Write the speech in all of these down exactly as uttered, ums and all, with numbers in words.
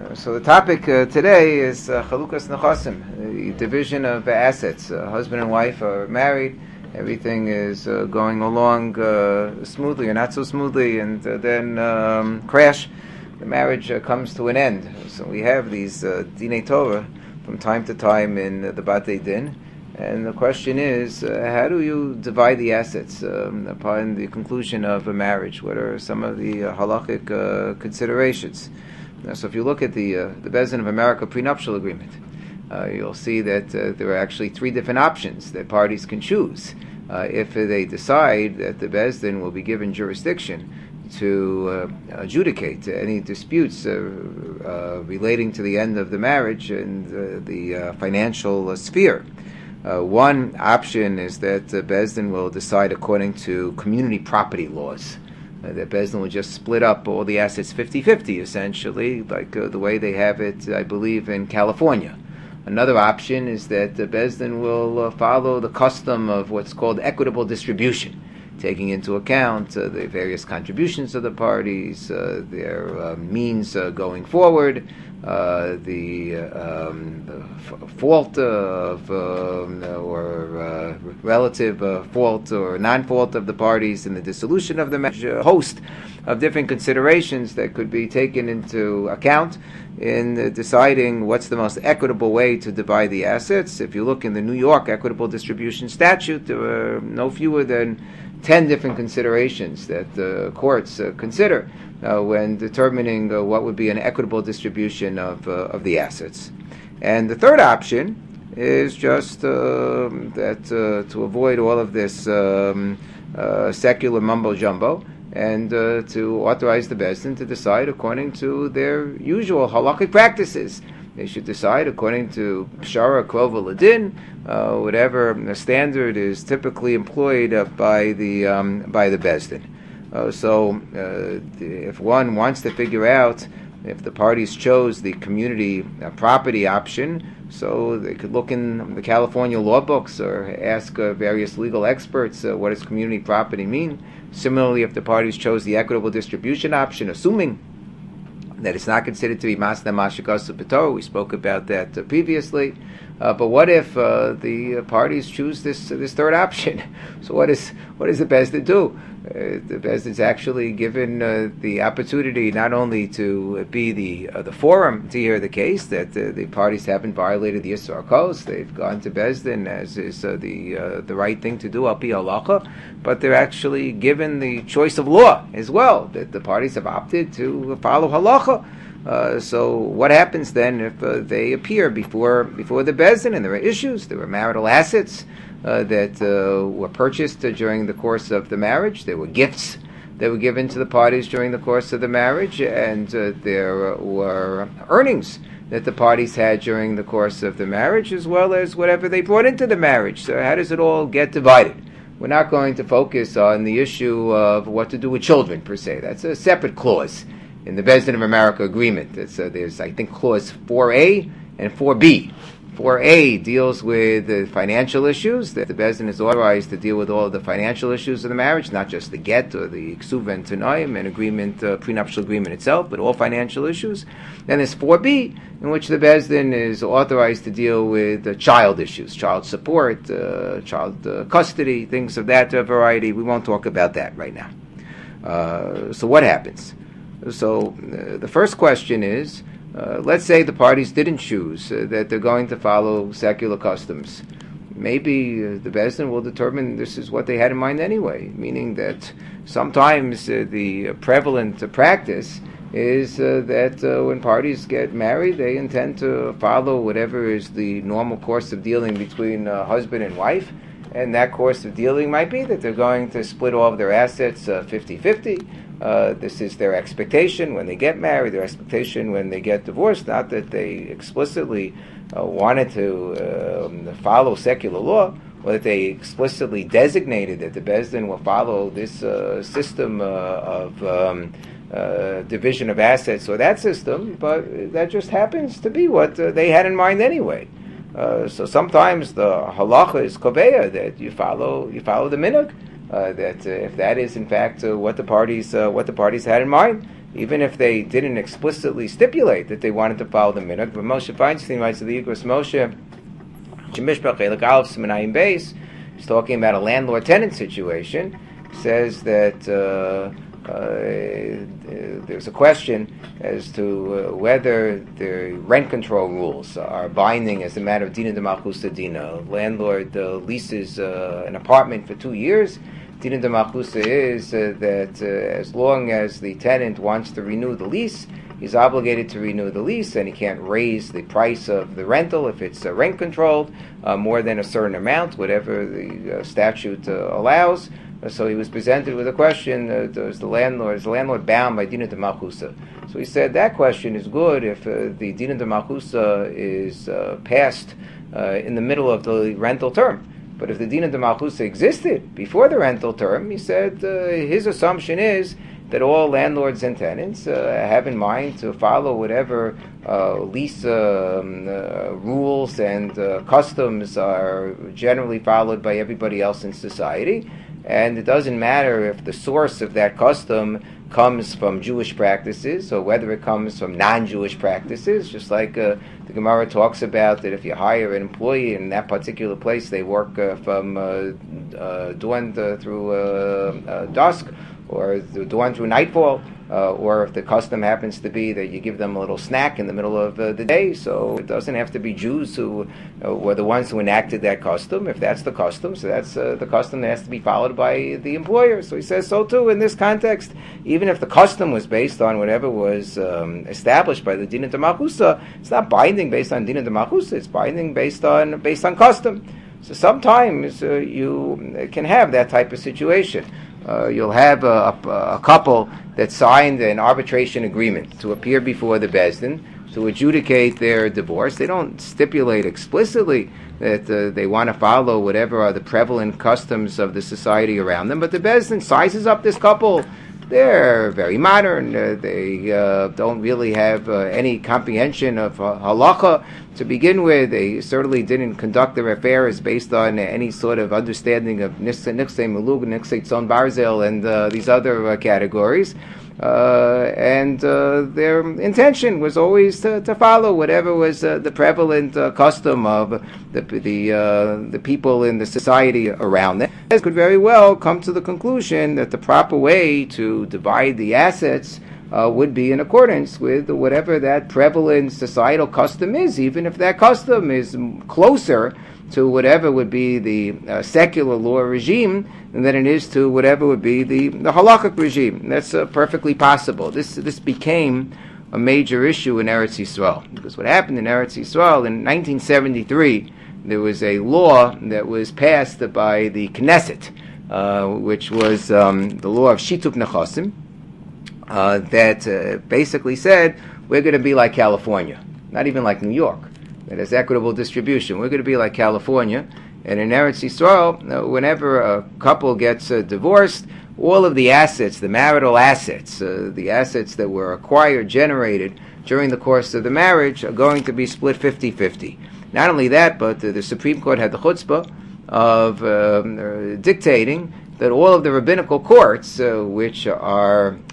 So the topic uh, today is uh, Chalukas Nechasim, the division of assets. Uh, husband and wife are married, everything is uh, going along uh, smoothly or not so smoothly, and uh, then um, crash, the marriage uh, comes to an end. So we have these uh, Dinei Torah from time to time in uh, the Batei Din, and the question is, uh, how do you divide the assets um, upon the conclusion of a marriage? What are some of the uh, halachic uh, considerations? Now, so if you look at the uh, the Beis Din of America prenuptial agreement, uh, you'll see that uh, there are actually three different options that parties can choose. Uh, if they decide that the Beis Din will be given jurisdiction to uh, adjudicate any disputes uh, uh, relating to the end of the marriage and uh, the uh, financial uh, sphere. Uh, one option is that the Beis Din will decide according to community property laws. Uh, that Beis Din will just split up all the assets fifty-fifty, essentially, like uh, the way they have it, I believe, in California. Another option is that the Beis Din will uh, follow the custom of what's called equitable distribution, taking into account uh, the various contributions of the parties, uh, their uh, means uh, going forward, uh, the, uh, um, the f- fault of um, or uh, relative uh, fault or non-fault of the parties in the dissolution of the marriage, a host of different considerations that could be taken into account in uh, deciding what's the most equitable way to divide the assets. If you look in the New York Equitable Distribution Statute, there are no fewer than ten different considerations that the courts uh, consider uh, when determining uh, what would be an equitable distribution of uh, of the assets. And the third option is just uh, that uh, to avoid all of this um, uh, secular mumbo jumbo, and uh, to authorize the Beis Din to decide according to their usual halakhic practices. They should decide according to Pshara Krova Ladin, uh, whatever the standard is typically employed uh, by the um, by the Beis Din. Uh, so, uh, if one wants to figure out if the parties chose the community uh, property option, so they could look in the California law books or ask uh, various legal experts uh, what does community property mean. Similarly, if the parties chose the equitable distribution option, assuming that it's not considered to be masna mashikasu b'torah, we spoke about that uh, previously. Uh, but what if uh, the uh, parties choose this uh, this third option? So what is what does the Beis Din do? Uh, the Beis Din is actually given uh, the opportunity not only to be the uh, the forum to hear the case, that uh, the parties haven't violated the Yisra Kos, they've gone to Beis Din as is uh, the uh, the right thing to do, al pi halacha, but they're actually given the choice of law as well, that the parties have opted to follow halacha. Uh, so what happens then if uh, they appear before before the Beis Din and there are issues, there were marital assets uh, that uh, were purchased uh, during the course of the marriage, there were gifts that were given to the parties during the course of the marriage, and uh, there were earnings that the parties had during the course of the marriage, as well as whatever they brought into the marriage. So how does it all get divided? We're not going to focus on the issue of what to do with children, per se. That's a separate clause in the Beis Din of America agreement. It's, uh, there's, I think, clause four A and four B. four A deals with the financial issues, that the Beis Din is authorized to deal with all of the financial issues of the marriage, not just the get or the ksuva and tanoim and agreement, uh, prenuptial agreement itself, but all financial issues. Then there's four B, in which the Beis Din is authorized to deal with uh, child issues, child support, uh, child uh, custody, things of that uh, variety. We won't talk about that right now. Uh, so what happens? So uh, the first question is, uh, let's say the parties didn't choose uh, that they're going to follow secular customs. Maybe uh, the Beis Din will determine this is what they had in mind anyway, meaning that sometimes uh, the prevalent uh, practice is uh, that uh, when parties get married, they intend to follow whatever is the normal course of dealing between uh, husband and wife, and that course of dealing might be that they're going to split all of their assets uh, fifty-fifty. Uh, this is their expectation when they get married, their expectation when they get divorced, not that they explicitly uh, wanted to um, follow secular law, or that they explicitly designated that the Beis Din will follow this uh, system uh, of um, uh, division of assets or that system, but that just happens to be what uh, they had in mind anyway. Uh, so sometimes the halacha is koveya, that you follow you follow the minhag. Uh, that uh, if that is in fact uh, what the parties uh, what the parties had in mind, even if they didn't explicitly stipulate that they wanted to follow the minhag. But Moshe Feinstein writes to the Igros Moshe, Shemishpach Elek Aleph Simanayim Beis, he's talking about a landlord-tenant situation. He says that uh, uh, there's a question as to uh, whether the rent control rules are binding as a matter of Dina de Malchusa Dina. Landlord uh, leases uh, an apartment for two years. Dina de Malchusa is uh, that uh, as long as the tenant wants to renew the lease, he's obligated to renew the lease, and he can't raise the price of the rental if it's uh, rent controlled uh, more than a certain amount, whatever the uh, statute uh, allows. Uh, so he was presented with a question: uh, Does the landlord is the landlord bound by Dina de Malchusa? So he said that question is good if uh, the Dina de Malchusa is uh, passed uh, in the middle of the rental term. But if the Dina de Malchusa existed before the rental term, he said uh, his assumption is that all landlords and tenants uh, have in mind to follow whatever uh, lease um, uh, rules and uh, customs are generally followed by everybody else in society. And it doesn't matter if the source of that custom comes from Jewish practices or whether it comes from non-Jewish practices, just like uh, the Gemara talks about that if you hire an employee in that particular place, they work uh, from uh, uh, dawn to, through uh, uh, dusk, or the dawn through nightfall, uh, or if the custom happens to be that you give them a little snack in the middle of uh, the day. So it doesn't have to be Jews who uh, were the ones who enacted that custom. If that's the custom, so that's uh, the custom that has to be followed by the employer. So he says so too in this context. Even if the custom was based on whatever was um, established by the Dina de Malchusa, it's not binding based on Dina de Malchusa. It's binding based on based on custom. So sometimes uh, you can have that type of situation. Uh, you'll have a, a, a couple that signed an arbitration agreement to appear before the Beis Din to adjudicate their divorce. They don't stipulate explicitly that uh, they want to follow whatever are the prevalent customs of the society around them, but the Beis Din sizes up this couple. They're very modern. Uh, they uh, don't really have uh, any comprehension of uh, halacha to begin with. They certainly didn't conduct their affairs based on any sort of understanding of Niksei Melug, Niksei Tzon Barzel, and uh, these other uh, categories. Uh, and uh, their intention was always to, to follow whatever was uh, the prevalent uh, custom of the the, uh, the people in the society around them. This could very well come to the conclusion that the proper way to divide the assets uh, would be in accordance with whatever that prevalent societal custom is, even if that custom is closer to whatever would be the uh, secular law regime than it is to whatever would be the, the halakhic regime. That's uh, perfectly possible. This this became a major issue in Eretz Yisrael, because what happened in Eretz Yisrael in nineteen seventy-three, there was a law that was passed by the Knesset, uh, which was um, the law of Shituf Nechasim, uh, that uh, basically said we're going to be like California, not even like New York. That has equitable distribution. We're going to be like California. And in Eretz Yisrael, whenever a couple gets uh, divorced, all of the assets, the marital assets, uh, the assets that were acquired, generated during the course of the marriage, are going to be split fifty-fifty. Not only that, but uh, the Supreme Court had the chutzpah of um, uh, dictating that all of the rabbinical courts, uh, which are uh,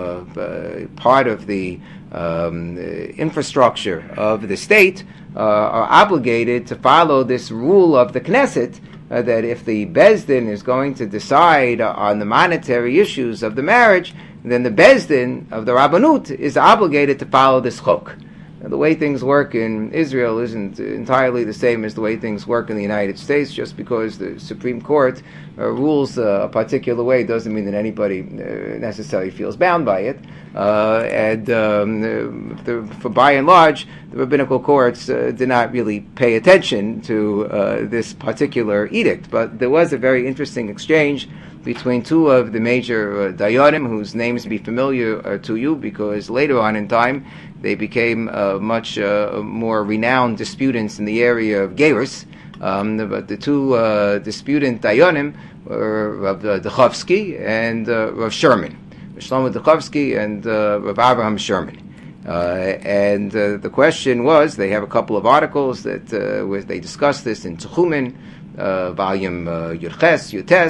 uh, part of the um, infrastructure of the state, uh, are obligated to follow this rule of the Knesset, uh, that if the Beis Din is going to decide on the monetary issues of the marriage, then the Beis Din of the Rabbanut is obligated to follow this chok. Now, the way things work in Israel isn't entirely the same as the way things work in the United States. Just because the Supreme Court uh, rules uh, a particular way doesn't mean that anybody uh, necessarily feels bound by it. Uh, and um, the, for by and large, the rabbinical courts uh, did not really pay attention to uh, this particular edict. But there was a very interesting exchange between two of the major uh, dayanim, whose names be familiar uh, to you, because later on in time they became uh, much uh, more renowned disputants in the area of gerus. Um, but the two uh, disputant dayanim were Rav Dechovsky and uh, Rav Sherman, Shlomo Dechovsky and uh, Rav Avraham Sherman. Uh, and uh, the question was, they have a couple of articles that uh, where they discuss this in Techumen, uh, volume uh, Yudches, Yutes,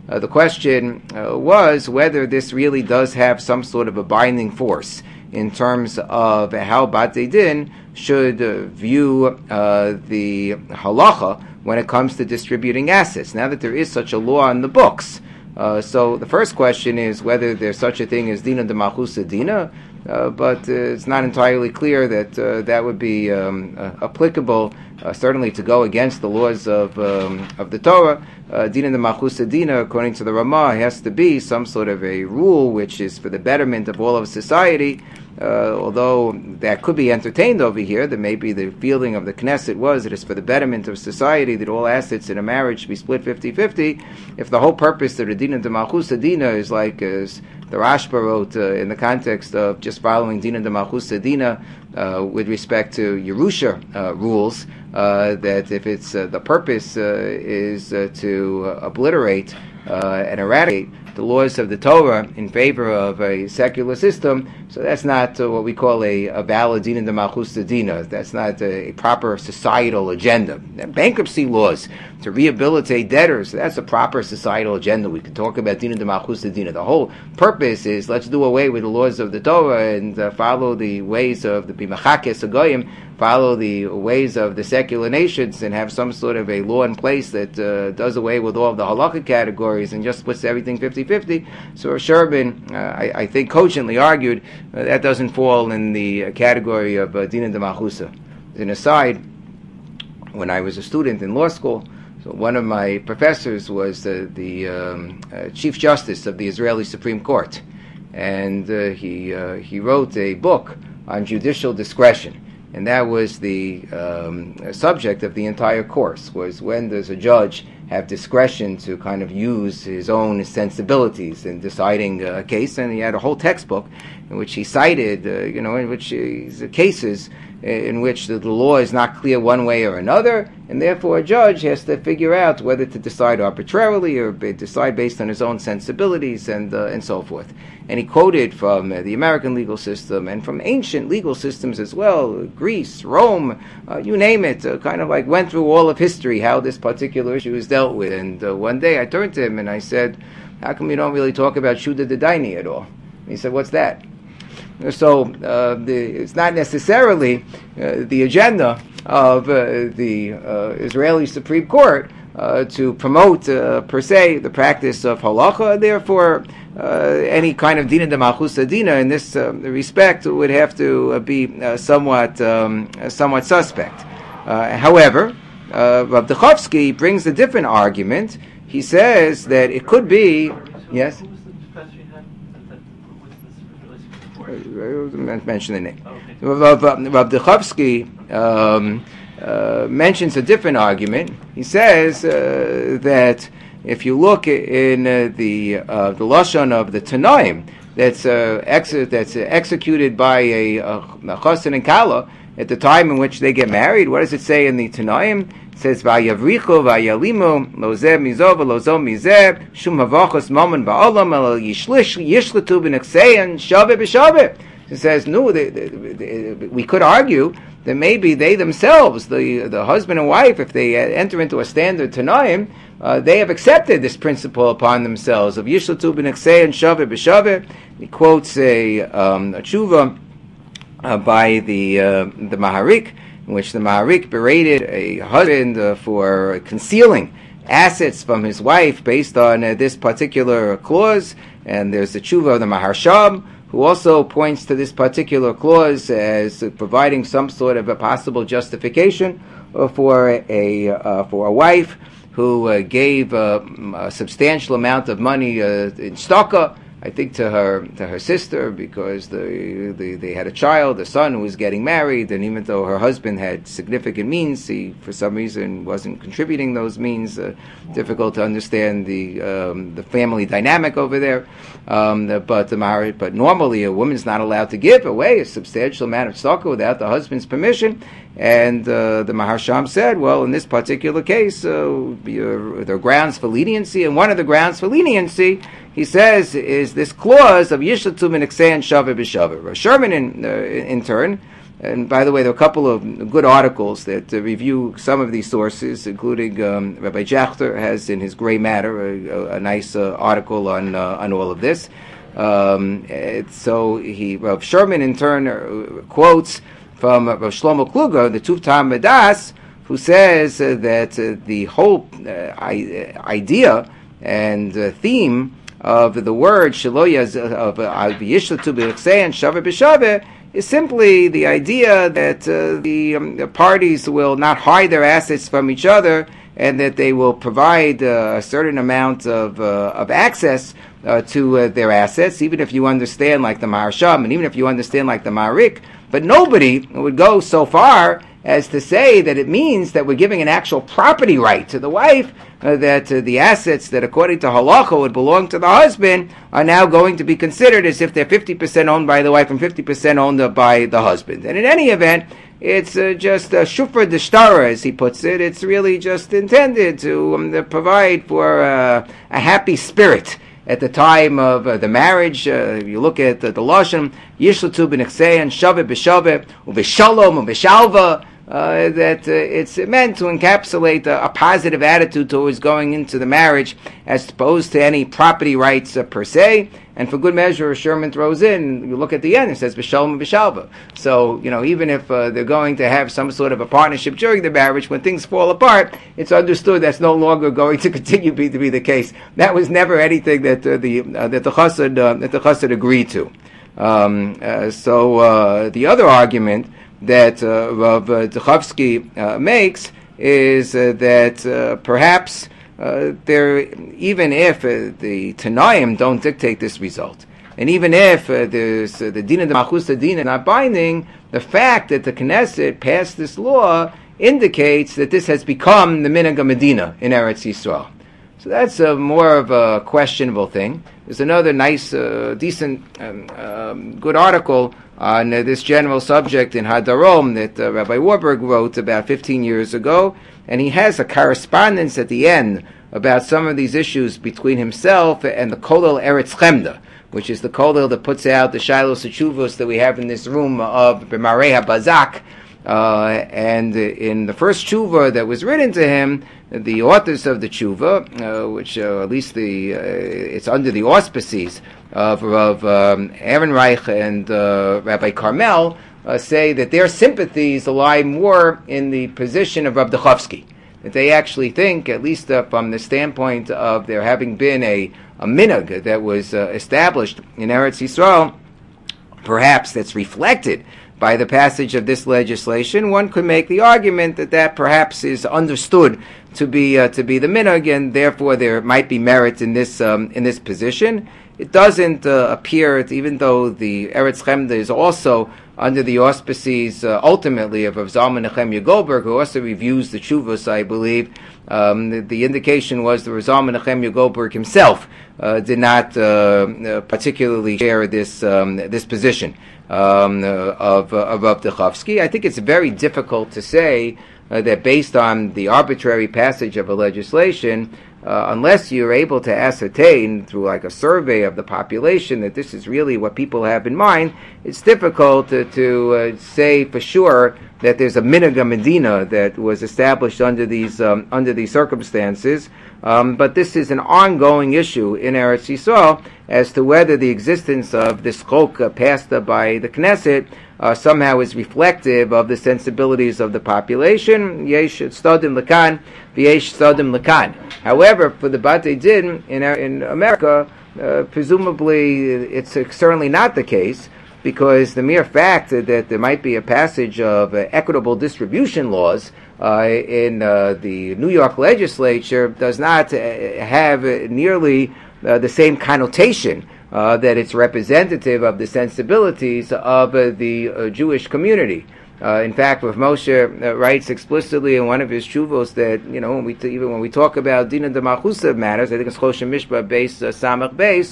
Uh, the question uh, was whether this really does have some sort of a binding force in terms of how Batei Din should uh, view uh, the halacha when it comes to distributing assets, now that there is such a law in the books. Uh, so the first question is whether there's such a thing as Dina de Malchusa Dina, uh, but uh, it's not entirely clear that uh, that would be um, uh, applicable, uh, certainly to go against the laws of um, of the Torah. Uh, Dina de Malchusa Dina, according to the Ramah, has to be some sort of a rule which is for the betterment of all of society. Uh, although that could be entertained over here, that maybe the feeling of the Knesset was that it's for the betterment of society that all assets in a marriage be split fifty-fifty. If the whole purpose of the Dina de Malchusa Dina is like as the Rashba wrote uh, in the context of just following Dina de Malchusa Dina uh, with respect to Yerusha uh, rules, uh, that if it's uh, the purpose uh, is uh, to uh, obliterate uh, and eradicate the laws of the Torah in favor of a secular system, so that's not uh, what we call a, a valid Dina de Malchusa Dina. That's not a, a proper societal agenda. And bankruptcy laws to rehabilitate debtors, that's a proper societal agenda. We could talk about Dina de Malchusa Dina. The whole purpose is let's do away with the laws of the Torah and uh, follow the ways of the Bimachakes Agoyim, follow the ways of the secular nations, and have some sort of a law in place that uh, does away with all of the halakha categories and just puts everything fifty-fifty. So Sherman, uh, I, I think, cogently argued uh, that doesn't fall in the uh, category of uh, Dina de Malchusa. As an aside, when I was a student in law school, so one of my professors was uh, the um, uh, Chief Justice of the Israeli Supreme Court, and uh, he uh, he wrote a book on judicial discretion. And that was the um, subject of the entire course, was when does a judge have discretion to kind of use his own sensibilities in deciding a case. And he had a whole textbook in which he cited, uh, you know, in which uh, cases in which the, the law is not clear one way or another, and therefore a judge has to figure out whether to decide arbitrarily or be, decide based on his own sensibilities and uh, and so forth. And he quoted from uh, the American legal system and from ancient legal systems as well, Greece, Rome, uh, you name it, uh, kind of like went through all of history, how this particular issue is dealt with. And uh, one day I turned to him and I said, how come you don't really talk about Shuda Dedaini at all? And he said, what's that? So uh, the, it's not necessarily uh, the agenda of uh, the uh, Israeli Supreme Court uh, to promote uh, per se the practice of halacha. Therefore, uh, any kind of dina de malchusa dina in this uh, respect would have to uh, be uh, somewhat um, somewhat suspect. Uh, however, uh, Rav Dechovsky brings a different argument. He says that it could be yes. Mention the name. Okay. Rav, Rav Dechovsky um, uh, mentions a different argument. He says uh, that if you look in uh, the uh, the lashon of the Tanaim, that's uh, ex- that's uh, executed by a, a, a chassan and kala at the time in which they get married, what does it say in the Tanaim? It says vayavrichu vayalimu lozeh mizov lozov mizeh shum havachos mammon ba'olam el yishlish yishletu b'nekseyan shaveh b'shaveh. It says no. They, they, they, we could argue that maybe they themselves, the the husband and wife, if they enter into a standard Tanaim, uh, they have accepted this principle upon themselves of yishletu b'nekseyan shaveh b'shaveh. He quotes a um, a tshuva uh, by the uh, the Maharik, in which the Maharik berated a husband uh, for concealing assets from his wife based on uh, this particular clause. And there's the tshuva of the Maharsham, who also points to this particular clause as uh, providing some sort of a possible justification uh, for a uh, for a wife who uh, gave uh, a substantial amount of money uh, in tzedakah, I think to her to her sister, because the, the they had a child, a son who was getting married, and even though her husband had significant means, he for some reason wasn't contributing those means. Uh, difficult to understand the um, the family dynamic over there. Um, the, but the but normally a woman's not allowed to give away a substantial amount of tzedakah without the husband's permission. And uh, the Maharsham said, well, in this particular case, uh, there are grounds for leniency, and one of the grounds for leniency, he says, is this clause of Yishlatu Minekseyan Shaveh B'Shaveh. Sherman, in, uh, in turn, And by the way, there are a couple of good articles that uh, review some of these sources, including um, Rabbi Jachter has in his Gray Matter a, a, a nice uh, article on uh, on all of this. Um, so he, Rav Sherman in turn uh, quotes from Rav Shlomo Kluger, the Tuftam Medas, who says uh, that uh, the whole uh, I- idea and uh, theme of the word Shaloya of Yishlatu B'Chsei and Shaveh B'Shaveh is simply the idea that uh, the, um, the parties will not hide their assets from each other, and that they will provide uh, a certain amount of uh, of access uh, to uh, their assets, even if you understand like the Maharsham, and even if you understand like the Maharik. But nobody would go so far as to say that it means that we're giving an actual property right to the wife, uh, that uh, the assets that according to halacha would belong to the husband are now going to be considered as if they're fifty percent owned by the wife and fifty percent owned by the husband. And in any event, it's uh, just a shufra d'shtara, as he puts it. It's really just intended to um, provide for uh, a happy spirit at the time of uh, the marriage. Uh, you look at uh, the Lashon, Yishlatu b'nechsei and Shaveh b'Shaveh, u'v'shalom u'v'shalva, Uh, that uh, it's meant to encapsulate a, a positive attitude towards going into the marriage, as opposed to any property rights uh, per se. And for good measure, Sherman throws in, you look at the end, it says b'shalom b'shalva. So, you know, even if uh, they're going to have some sort of a partnership during the marriage, when things fall apart, it's understood that's no longer going to continue be, to be the case. That was never anything that uh, the uh, that the chassid uh, that the chassid agreed to. Um, uh, so uh, the other argument that uh, Rav Duchovsky uh, makes is uh, that uh, perhaps uh, there, even if uh, the Tanaim don't dictate this result, and even if uh, there's uh, the Dina de Malchus Dina not binding, the fact that the Knesset passed this law indicates that this has become the Minhag Medina in Eretz Yisrael. So that's a more of a questionable thing. There's another nice, uh, decent, um, um, good article on uh, this general subject in Hadarom that uh, Rabbi Warburg wrote about fifteen years ago, and he has a correspondence at the end about some of these issues between himself and the Kollel Eretz Chemda, which is the Kollel that puts out the Shilos Chuvos that we have in this room of B'marei HaBazak. Uh, and in the first tshuva that was written to him, the authors of the tshuva, uh, which uh, at least the uh, it's under the auspices of, of um, Ehrenreich and uh, Rabbi Carmel, uh, say that their sympathies lie more in the position of Rav Duchovsky. That they actually think, at least uh, from the standpoint of there having been a, a minhag that was uh, established in Eretz Yisrael, perhaps that's reflected by the passage of this legislation, one could make the argument that that perhaps is understood to be uh, to be the minhag, and therefore there might be merit in this um, in this position. It doesn't uh, appear, even though the Eretz Chemda is also under the auspices uh, ultimately of Rav Zalman Nechemya Goldberg, who also reviews the Tshuvos, I believe. Um, the, the indication was that Rav Zalman Nechemya Goldberg himself uh, did not uh, uh, particularly share this um, this position um, uh, of uh, of Rav Duchovsky. I think it's very difficult to say uh, that based on the arbitrary passage of a legislation, Uh, unless you're able to ascertain through like a survey of the population that this is really what people have in mind, it's difficult to, to uh, say for sure that there's a minhag Medina that was established under these um, under these circumstances. Um, but this is an ongoing issue in Eretz Yisrael as to whether the existence of this chok uh, passed by the Knesset uh, somehow is reflective of the sensibilities of the population. Yesh stadim lekan, v'yesh stadim lekan. However, for the Batei Din in in America, uh, presumably it's certainly not the case, because the mere fact that there might be a passage of uh, equitable distribution laws uh, in uh, the New York legislature does not uh, have nearly uh, the same connotation uh, that it's representative of the sensibilities of uh, the uh, Jewish community. Uh, in fact, Rav Moshe uh, writes explicitly in one of his shuvos that, you know, when we t- even when we talk about Dina de Malchusa matters, I think it's Choshen Mishpah base uh, Samach base,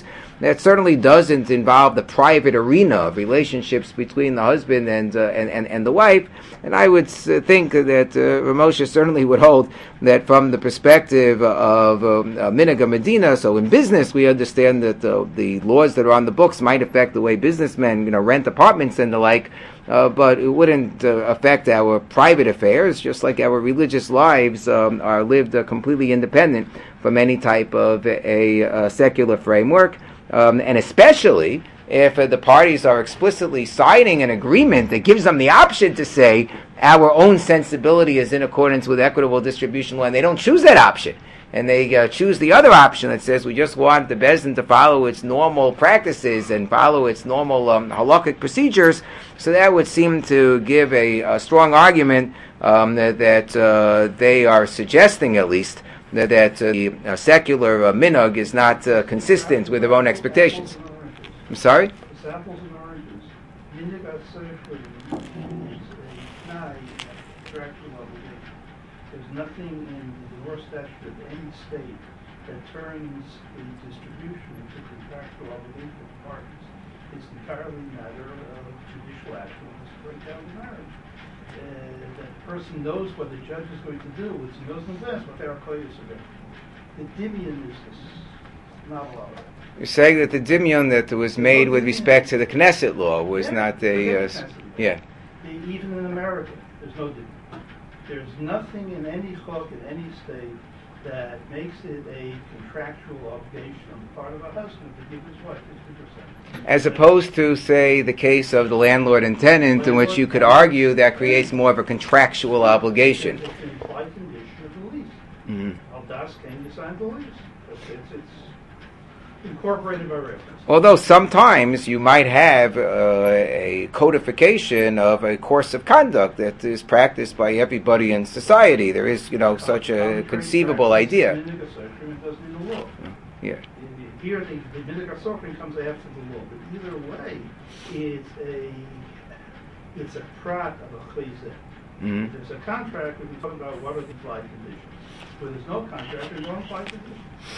that certainly doesn't involve the private arena of relationships between the husband and uh, and, and and the wife. And I would uh, think that uh, Ramosha certainly would hold that from the perspective of um, uh, Minhag Medina. So in business, we understand that uh, the laws that are on the books might affect the way businessmen, you know, rent apartments and the like. Uh, but it wouldn't uh, affect our private affairs, just like our religious lives um, are lived uh, completely independent from any type of a, a secular framework. Um, and especially if uh, the parties are explicitly signing an agreement that gives them the option to say our own sensibility is in accordance with equitable distribution law, and they don't choose that option. And they uh, choose the other option that says we just want the Bezdin to follow its normal practices and follow its normal um, halakhic procedures. So that would seem to give a, a strong argument um, that, that uh, they are suggesting, at least, that, that uh, the uh, secular uh, minhag is not uh, consistent with their own expectations. I'm sorry? It's apples and oranges. Minhag HaSefer is a tnai, contractual obligation. There's nothing in the divorce statute of any state that turns the distribution into contractual obligation of the parties. It's entirely a matter of judicial action to break down the marriage. Uh, that person knows what the judge is going to do, which he knows in advance what their koyos are going to do. The dimion is this, not allowed. You're saying that the dimion that was made with respect to the Knesset law was yeah, not a... Uh, yeah. Even in America, there's no dimion. There's nothing in any chok in any state that makes it a contractual obligation on the part of a husband to give his wife fifty percent. As opposed to, say, the case of the landlord and tenant, landlord in which you could argue that creates more of a contractual obligation. It's an implied condition of the lease. Mm-hmm. Al-Das came to sign the lease. It's, it's, it's incorporated by reference. Although sometimes you might have uh, a codification of a course of conduct that is practiced by everybody in society. There is, you know, such a conceivable idea. Yeah. Here, the Minhag HaSofer comes after the law, but either way, it's a it's a prat of a chizeh. Mm-hmm. If there's a contract, we can talk about what are the implied conditions. Where there's no contract, there's no implied conditions.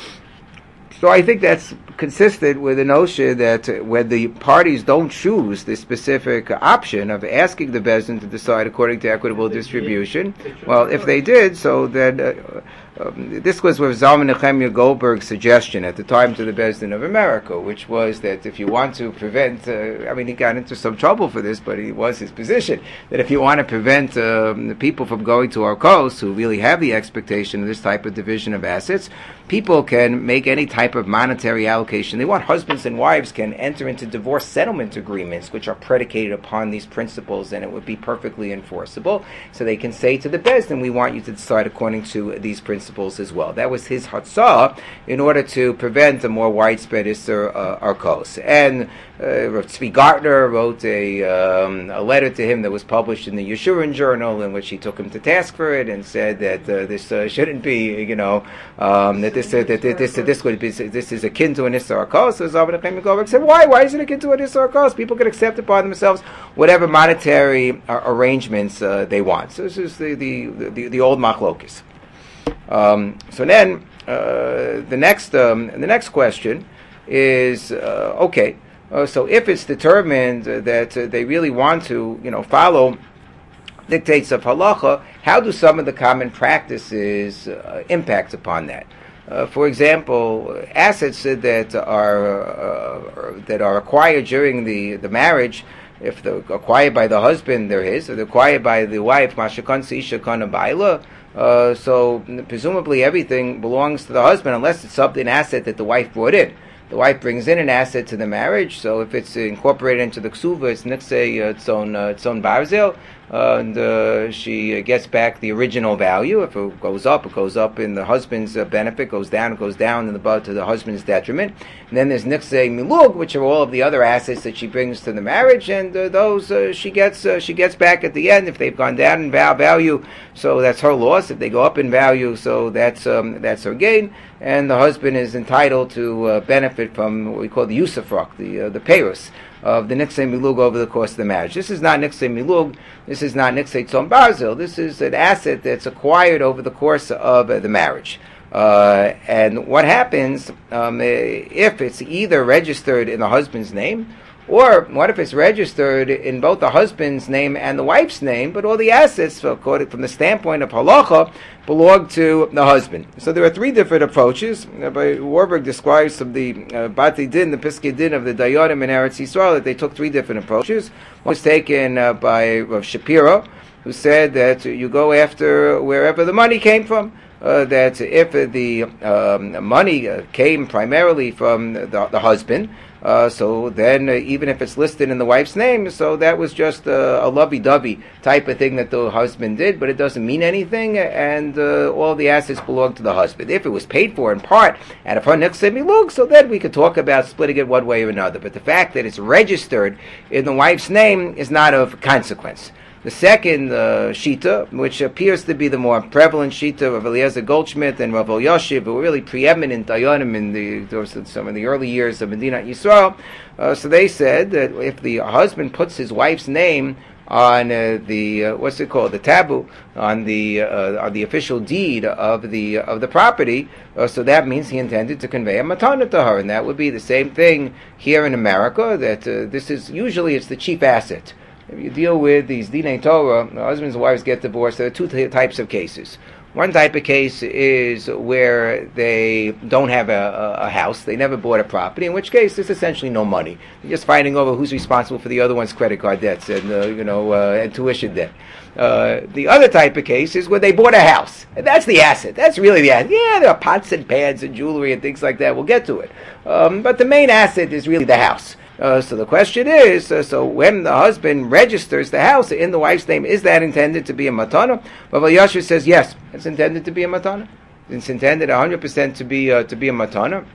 So I think that's consistent with the notion that when the parties don't choose the specific option of asking the Bezdin to decide according to equitable distribution, well, if they did, so then uh, um, this was with Zalman Nechemia Goldberg's suggestion at the time to the Bezdin of America, which was that if you want to prevent, uh, I mean, he got into some trouble for this, but it was his position, that if you want to prevent um, the people from going to our coast who really have the expectation of this type of division of assets, people can make any type of monetary allocation they want. Husbands and wives can enter into divorce settlement agreements which are predicated upon these principles, and it would be perfectly enforceable. So they can say to the Bezdin, we want you to decide according to these principles as well. That was his hatzah in order to prevent a more widespread Isser uh, Arkos. And uh, Tzvi Gartner wrote a, um, a letter to him that was published in the Yeshurun Journal, in which he took him to task for it and said that uh, this uh, shouldn't be, you know, um, that this uh, that this uh, this would be this is akin to an Isser Arkos. So Zalman Nechemia Goldberg said, why? Why is it akin to an Isser Arkos? People can accept upon themselves whatever monetary uh, arrangements uh, they want. So this is the the the, the old machlokis. Um, so then uh, the next um, the next question is uh, okay. Uh, so if it's determined uh, that uh, they really want to, you know, follow dictates of halacha, how do some of the common practices uh, impact upon that? Uh, for example, assets that are uh, that are acquired during the, the marriage, if they're acquired by the husband, they're his. If they're acquired by the wife, mashakon isha kana baila. Uh, so presumably everything belongs to the husband, unless it's something an asset that the wife brought in. The wife brings in an asset to the marriage, so if it's incorporated into the ksuva, it's nitzei uh, its own uh, its own barzel, uh, and uh, she uh, gets back the original value. If it goes up, it goes up in the husband's uh, benefit. Goes down, it goes down in the to the husband's detriment. And then there's nitzei milug, which are all of the other assets that she brings to the marriage, and uh, those uh, she gets uh, she gets back at the end. If they've gone down in value, so that's her loss. If they go up in value, so that's um, that's her gain. And the husband is entitled to uh, benefit from what we call the yusufrak, the uh, the perus of the nitzei milug over the course of the marriage. This is not nitzei milug. This is not nitzei tzon barzel. This is an asset that's acquired over the course of uh, the marriage. Uh, and what happens um, if it's either registered in the husband's name, or what if it's registered in both the husband's name and the wife's name, but all the assets, according from the standpoint of halacha, belong to the husband? So there are three different approaches. Rabbi Warburg describes of the uh, Bati Din, the Piskei Din of the Dayanim in Eretz Yisrael, that they took three different approaches. One was taken uh, by Rav Shapiro, who said that you go after wherever the money came from. Uh, that if the um, money uh, came primarily from the, the husband, uh, so then uh, even if it's listed in the wife's name, so that was just uh, a lovey-dovey type of thing that the husband did, but it doesn't mean anything, and uh, all the assets belong to the husband. If it was paid for in part out of her nechsei milug, so then we could talk about splitting it one way or another. But the fact that it's registered in the wife's name is not of consequence. The second uh, shita, which appears to be the more prevalent shita of Eliezer Goldschmidt and Rav Elyashiv, who were really preeminent dayanim in the some of the early years of Medinat Yisrael. Uh, so they said that if the husband puts his wife's name on uh, the uh, what's it called, the taboo, on the uh, on the official deed of the of the property, uh, so that means he intended to convey a matana to her, and that would be the same thing here in America. That uh, this is usually it's the chief asset. If you deal with these Dinei Torah, husbands and wives get divorced, there are two t- types of cases. One type of case is where they don't have a, a, a house, they never bought a property, in which case there's essentially no money. They're just fighting over who's responsible for the other one's credit card debts and uh, you know uh, and tuition debt. Uh, the other type of case is where they bought a house, and that's the asset. That's really the asset. Yeah, there are pots and pans and jewelry and things like that. We'll get to it, um, but the main asset is really the house. Uh, so the question is, uh, so when the husband registers the house in the wife's name, is that intended to be a matana? Rav Elyashiv says yes, it's intended to be a matana. It's intended one hundred percent to be uh, to be a matana,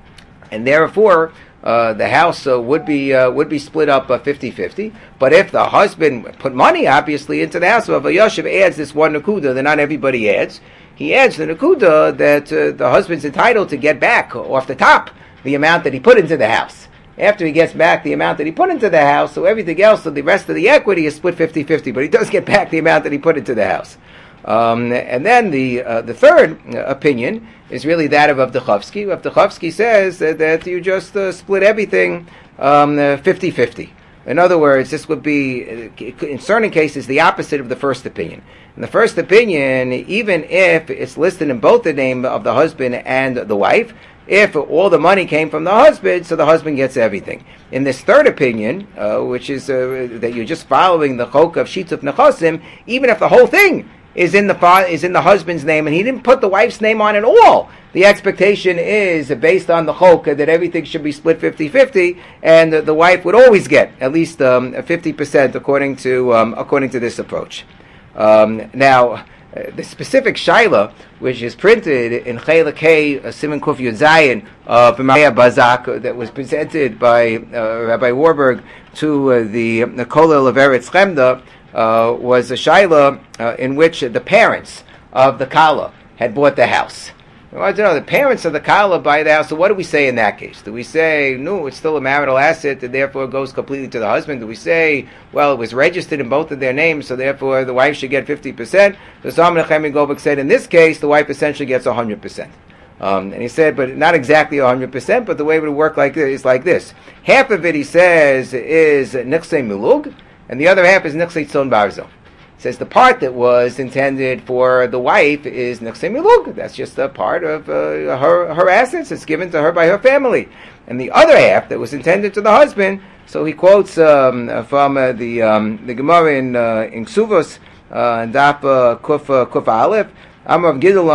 and therefore uh, the house uh, would be uh, would be split up uh, fifty-fifty. But if the husband put money obviously into the house, Rav Elyashiv adds this one nakuda that not everybody adds. He adds the nakuda that uh, the husband's entitled to get back off the top the amount that he put into the house. After he gets back the amount that he put into the house, so everything else, so the rest of the equity is split fifty-fifty, but he does get back the amount that he put into the house. Um, and then the uh, the third uh, opinion is really that of Avdechovsky. Avdechovsky says uh, that you just uh, split everything um, uh, fifty-fifty. In other words, this would be, uh, in certain cases, the opposite of the first opinion. In the first opinion, even if it's listed in both the name of the husband and the wife, if all the money came from the husband, so the husband gets everything. In this third opinion, uh, which is uh, that you're just following the chok of Shituf Nechasim, even if the whole thing is in the fa- is in the husband's name and he didn't put the wife's name on at all, the expectation is, based on the chok, that everything should be split fifty-fifty, and the, the wife would always get at least um, fifty percent according to um, according to this approach. Um, now, Uh, the specific shaila, which is printed in Chelek Hey, uh, Siman Kuf Yud Zayin of Maria Bazak, uh, that was presented by uh, Rabbi Warburg to uh, the the Kollel of Eretz Chemda, uh, was a shaila uh, in which the parents of the Kala had bought the house. I want to know, the parents of the Kala buy the house, so what do we say in that case? Do we say, no, it's still a marital asset and therefore it goes completely to the husband? Do we say, well, it was registered in both of their names, so therefore the wife should get fifty percent? So Salman Nechemi Goldberg said, in this case, the wife essentially gets one hundred percent. Um, and he said, but not exactly one hundred percent, but the way it would work like this, is like this. Half of it, he says, is nechsei milug, and the other half is nechsei tzon barzo. Says the part that was intended for the wife is nechsei milug. That's just a part of uh, her her assets. It's given to her by her family. And the other half that was intended to the husband. So he quotes um, from uh, the um, the Gemara in uh, in Ksuvos, uh, Daf uh, Kuf uh, Kuf Aleph. Amar Gidol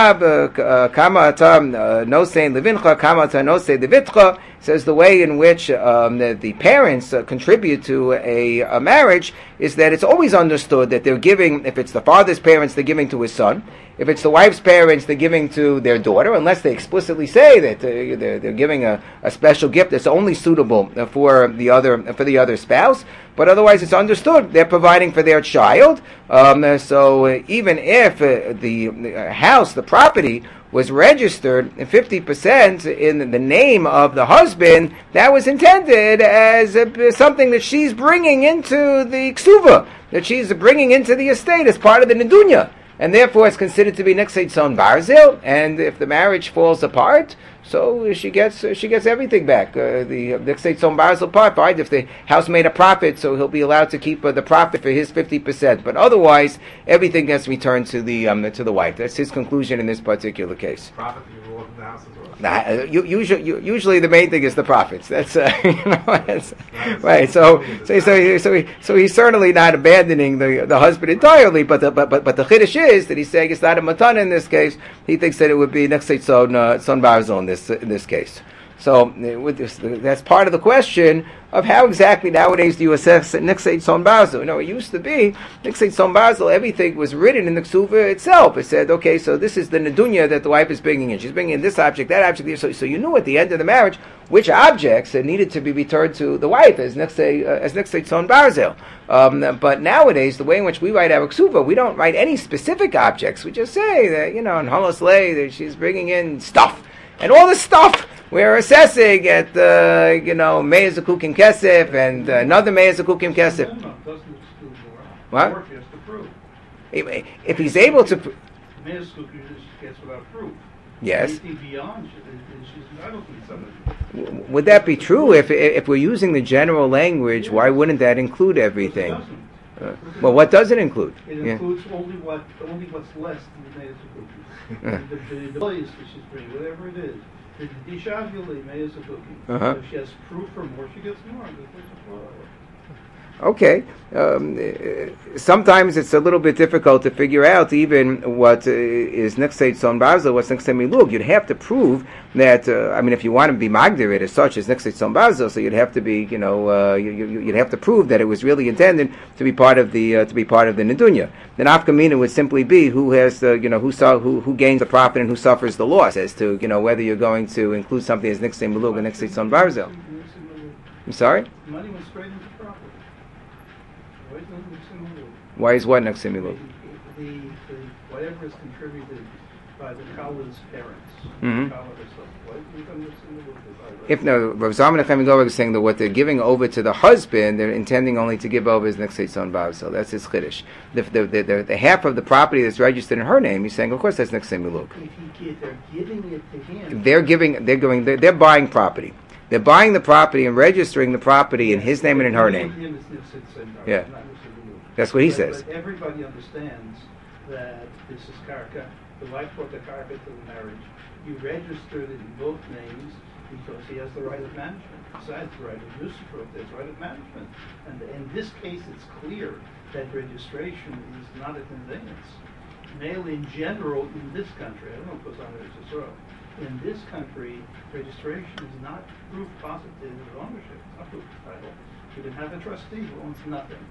Amarab Kama Ata Nosein Levincha Kama Ata Nosei Levitcha, says the way in which um, the, the parents uh, contribute to a, a marriage is that it's always understood that they're giving, if it's the father's parents, they're giving to his son. If it's the wife's parents, they're giving to their daughter, unless they explicitly say that uh, they're, they're giving a, a special gift that's only suitable for the other for the other spouse. But otherwise, it's understood they're providing for their child. Um, so uh, even if uh, the, the house, the property, was registered fifty percent in the name of the husband, that was intended as a, something that she's bringing into the ksuva, that she's bringing into the estate as part of the nedunya. and therefore it's considered to be Nixeit Son Barzil. And if the marriage falls apart, so she gets uh, she gets everything back. Uh, the Nixeit Son Barzil part, right? If the house made a profit, so he'll be allowed to keep uh, the profit for his fifty percent. But otherwise, everything gets returned to the um, to the wife. That's his conclusion in this particular case. Profit that you roll from the house as well. Nah, uh, you, usually, you, usually the main thing is the profits. That's uh, you know, that's, right. So, so, so, he, so, he, so he's certainly not abandoning the the husband entirely. But the but but, but the chiddush is that he's saying it's not a matana in this case. He thinks that it would be nexeit son uh, son barzil in this in this case. So uh, with this, that's part of the question of how exactly nowadays do you assess nixeit son barzil. You know, it used to be nixeit son barzil. Everything was written in the ksuva itself. It said, okay, so this is the nedunya that the wife is bringing in. She's bringing in this object, that object. So, so you knew at the end of the marriage which objects needed to be returned to the wife as nixeit uh, as nixeit son barzil. Um, but nowadays, the way in which we write our ksuva, we don't write any specific objects. We just say that, you know, in halos lei that she's bringing in stuff, and all the stuff we're assessing at, uh, you know, Meir Zakukim Kesef and uh, another Meir Zakukim Kesef. No, no, doesn't exclude the What? Work he has to prove. If, if he's able to, pr- Meir Zakukim gets without proof. yes. Anything beyond, she, she's entitled to be subject. W- Would that be true? If if we're using the general language, why wouldn't that include everything? It doesn't. Uh, well, what does it include? It Yeah. includes only what only what's less than the Meir Zakukim. Uh. The the the place that she's bringing, whatever it is. The dishavule Meir Zakukim. Uh-huh. If she has proof for more, she gets more. Okay. Um, uh, sometimes it's a little bit difficult to figure out even what uh, is nexeit son barzil, what's nexeit milug. You'd have to prove that. Uh, I mean, if you want to be magdir it as such as nexeit son barzil, so you'd have to be, you know, uh, you, you, you'd have to prove that it was really intended to be part of the uh, to be part of the nedunya. Then afkamina would simply be who has the, you know, who saw who who gains the profit and who suffers the loss, as to, you know, whether you're going to include something as nexeit milug or nexeit son barzil. I'm sorry. Money went straight into property. Why is nothing similar? Why is what nexeit milug? The, the, whatever is contributed by the Kala's parents, Mhm. Kala herself, why is it similar to If no, Rav Zalman Chaim Goldberg is saying that what they're giving over to the husband, they're intending only to give over his nexeit son barzil. That's his chiddush. The, the, the, the, the half of the property that's registered in her name, he's saying, of course, that's nexeit milug. If, he, if they're giving it to him, They're giving, they're going, they're, they're buying property. They're buying the property and registering the property in his name and in her name. Him is nixeit son barzil, Yeah. not nixeit milug. That's what he But- says. But everybody understands that this is karka. The wife brought the karka to the marriage. You registered it in both names because he has the right of management. Besides the right of usufruct, there's right of management. And in this case, it's clear that registration is not a conveyance. Male in general in this country, I don't know if it's on Israel, in this country, registration is not proof positive of ownership. It's not proof of title. You can have a trustee who owns nothing.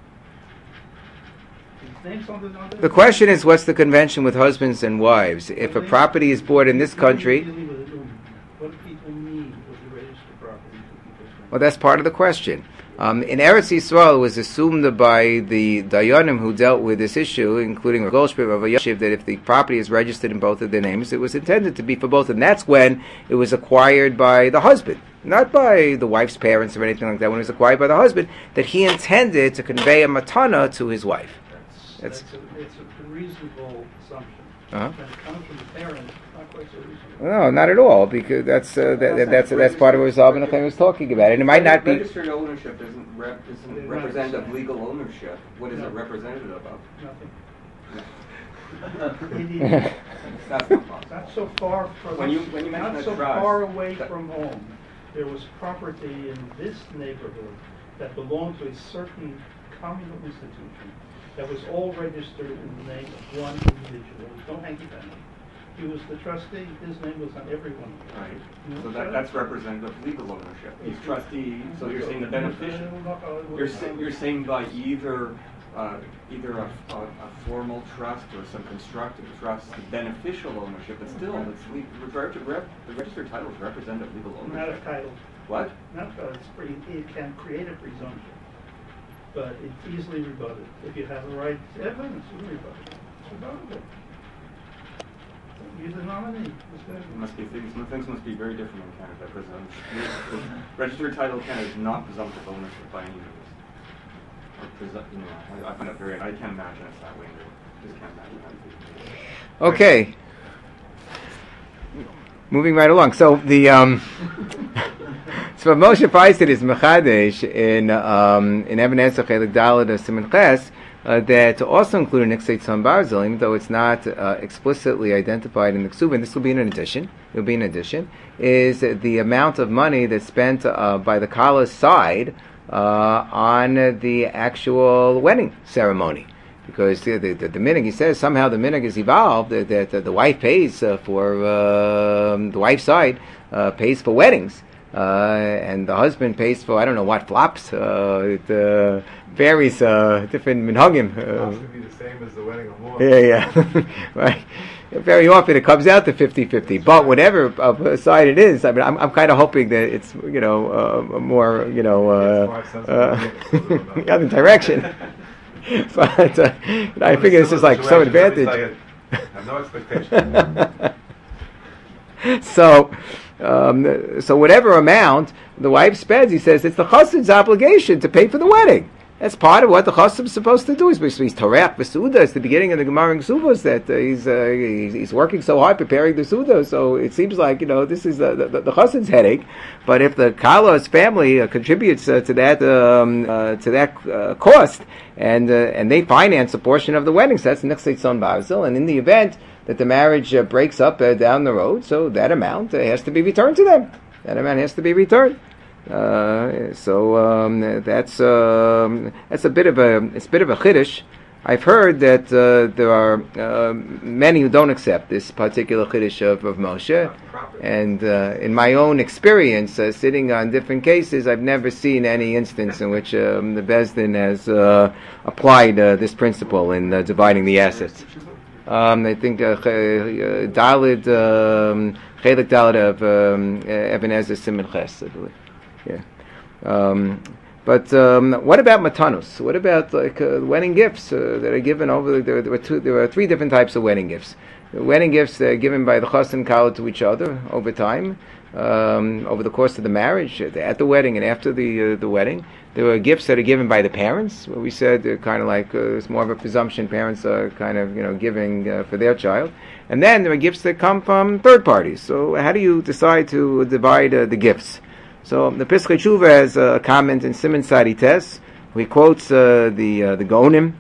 His name's on the, on The question is, what's the convention with husbands and wives? If a property is bought in this country, What do people mean with the registered property? well, that's part of the question. Um, in Eretz Yisrael, it was assumed by the Dayanim who dealt with this issue, including Rav Goldschmidt, Rav Yashiv, that if the property is registered in both of their names, it was intended to be for both, and that's when it was acquired by the husband, not by the wife's parents or anything like that. When it was acquired by the husband, that he intended to convey a matana to his wife. That's, that's, a, it's a reasonable assumption. Uh-huh. When it comes from the parent, it's not quite so reasonable. No, not at all, because that's uh, that, that, that's that's part of what Zalman Chaim was talking about, and it might not be. Registered ownership isn't, rep, isn't They're not representative saying. legal ownership. What is No. it representative of? Nothing. It is That's not possible. not so far from, When you- when you mention not a so trust, far away that- from home. There was property in this neighborhood that belonged to a certain communal institution that was all registered in the name of one individual. There was no hanky panky. He was the trustee. His name was on every one. Right. You So know, that, that's representative legal ownership. He's trustee, so you're saying the beneficiary. You're, sa- you're saying by either uh, either a, a, a formal trust or some constructive trust, the beneficial ownership, but still, it's le- rep- rep- the registered title is representative legal Not a ownership. title. What? Not a title. It's pretty, it can create a presumption, but it's easily rebutted. If you have the right evidence, you can rebut it. It's rebuttable. You're the nominee. It's good. It must be things. Things must be very different in Canada. Presumption. Registered title in Canada is not presumptive ownership by any means. Or presu- you know, I, I find it very. I can't imagine it's that way. discount that. Okay. Moving right along. So the um, so Moshe Feinstein is mechadesh in um, in Even Ezer Chelik Daled Siman Ches uh, that also include Nixei Tzon Barzil, even though it's not uh, explicitly identified in the Ksuba, and this will be an addition. It will be an addition. Is the amount of money that's spent uh, by the Kala's side uh, on the actual wedding ceremony. Because the, the, the, the minhag, he says, somehow the minhag has evolved that, that, that the wife pays uh, for, uh, the wife's side uh, pays for weddings. Uh, and the husband pays for, I don't know what, flops. Uh, it uh, varies, uh, different minhagim. Uh, It be the same as the wedding or more. yeah, yeah. Right. Very often it comes out to fifty-fifty. But whatever of side it is, I mean, I'm, I'm kind of hoping that it's, you know, uh, more, you know, uh, uh, the other direction. But uh, I figure this is like some advantage. I have no expectation. so, um, so whatever amount the wife spends, he says it's the chassid's obligation to pay for the wedding. That's part of what the chassid is supposed to do. He's he's torach v'suda. It's the beginning of the Gemara in Ksuvos that uh, he's, uh, he's he's working so hard preparing the suda. So it seems like, you know, this is the the, the chassid's headache. But if the Kala's family uh, contributes uh, to that um, uh, to that uh, cost, and uh, and they finance a portion of the wedding, so that's Nixei Tzon Barzil. And in the event that the marriage uh, breaks up uh, down the road, so that amount uh, has to be returned to them. That amount has to be returned. Uh, so um, that's um, that's a bit of a it's a bit of a chiddush. I've heard that uh, there are uh, many who don't accept this particular chiddush of, of Moshe, and uh, in my own experience, uh, sitting on different cases, I've never seen any instance in which um, the Beis Din has uh, applied uh, this principle in uh, dividing the assets. Um, I think uh, Daled Chelik Daled of um, Even Ezer Siman Ches, I believe. Yeah, um, but um, what about matanus? What about like uh, wedding gifts uh, that are given over? There, there were two, there were three different types of wedding gifts. The wedding gifts that are given by the chassan and kala to each other over time, um, over the course of the marriage, at the wedding and after the uh, the wedding. There were gifts that are given by the parents, where we said they're kind of like uh, it's more of a presumption. Parents are kind of, you know, giving uh, for their child, and then there are gifts that come from third parties. So how do you decide to divide uh, the gifts? So the Piskei Tshuva has a comment in Siman Sarites, who he quotes uh, the uh, the Gaonim,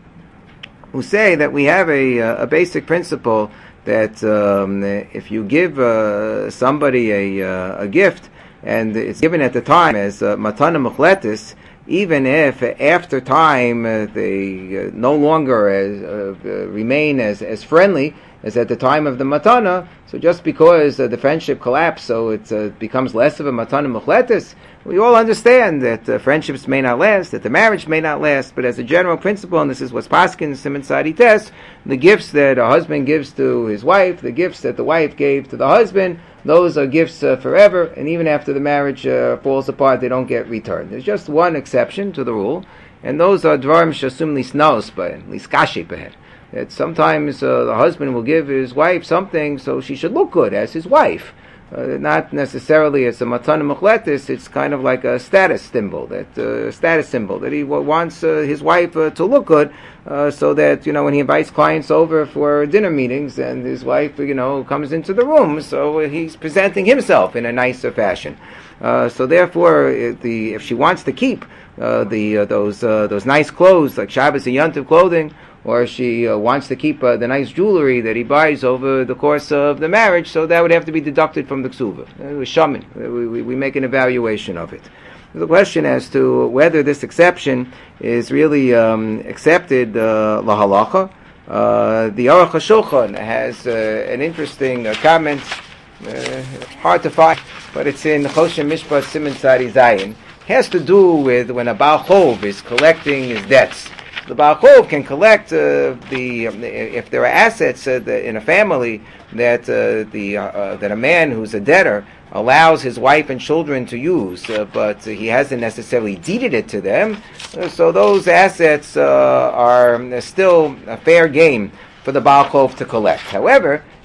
who say that we have a a basic principle that um, if you give uh, somebody a uh, a gift and it's given at the time as uh, matana muchletis, even if after time uh, they uh, no longer as, uh, uh, remain as as friendly as at the time of the matana, so just because uh, the friendship collapsed, so it uh, becomes less of a matana muchletis, we all understand that uh, friendships may not last, that the marriage may not last, but as a general principle, and this is what's paskin Siman Sarites, the gifts that a husband gives to his wife, the gifts that the wife gave to the husband, those are gifts uh, forever, and even after the marriage uh, falls apart, they don't get returned. There's just one exception to the rule, and those are dvarim shasum lisnaos b'hen, liskashi b'hen. That sometimes uh, the husband will give his wife something so she should look good as his wife. Uh, not necessarily as a matana muchletis, it's kind of like a status symbol, that uh, status symbol, that he w- wants uh, his wife uh, to look good, uh, so that, you know, when he invites clients over for dinner meetings and his wife, you know, comes into the room, so he's presenting himself in a nicer fashion. Uh, so therefore, if, the, if she wants to keep uh, the uh, those uh, those nice clothes, like Shabbos and Yom Tov clothing, or she uh, wants to keep uh, the nice jewelry that he buys over the course of the marriage, so that would have to be deducted from the ksuva. Uh, shaman. We, we, we make an evaluation of it. The question as to whether this exception is really um, accepted uh, lahalacha. Uh, the Aruch HaShulchan has uh, an interesting uh, comment, uh, hard to find, but it's in Choshen Mishpat Siman Tzadi Zayin. It has to do with when a Baal Chov is collecting his debts. The Baal Chov can collect uh, the um, if there are assets uh, the, in a family that uh, the uh, uh, that a man who's a debtor allows his wife and children to use, uh, but uh, he hasn't necessarily deeded it to them. Uh, so those assets uh, are still a fair game for the Baal Chov to collect. However,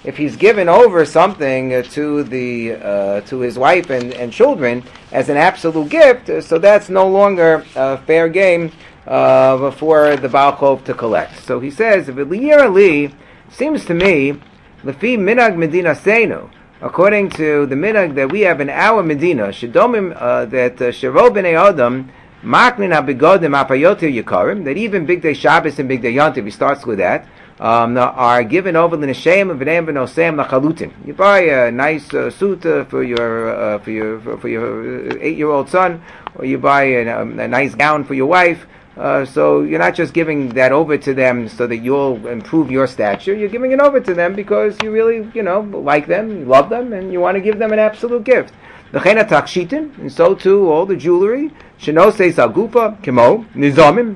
if he's given over something uh, to the uh, to his wife and, and children as an absolute gift, uh, so that's no longer uh, fair game uh, for the Baal Chov to collect. So he says, "V'liyir li," seems to me, lefi minag medina seinu, according to the minhag that we have in our Medina, shedomim uh, that shero b'nei adam maknin habegodim apayotir yikarim, that even Big Day Shabbos and Big Day Yontiv, he starts with that, um, are given over l'neshem and v'neim v'nosem lachalutin. You buy a nice uh, suit uh, for your uh, for your for, for your eight-year-old son, or you buy a, um, a nice gown for your wife. Uh, so you're not just giving that over to them so that you'll improve your stature. You're giving it over to them because you really, you know, like them, you love them, and you want to give them an absolute gift. L'chena takshitin, and so too all the jewelry. Shenose sagupa kemo nizamim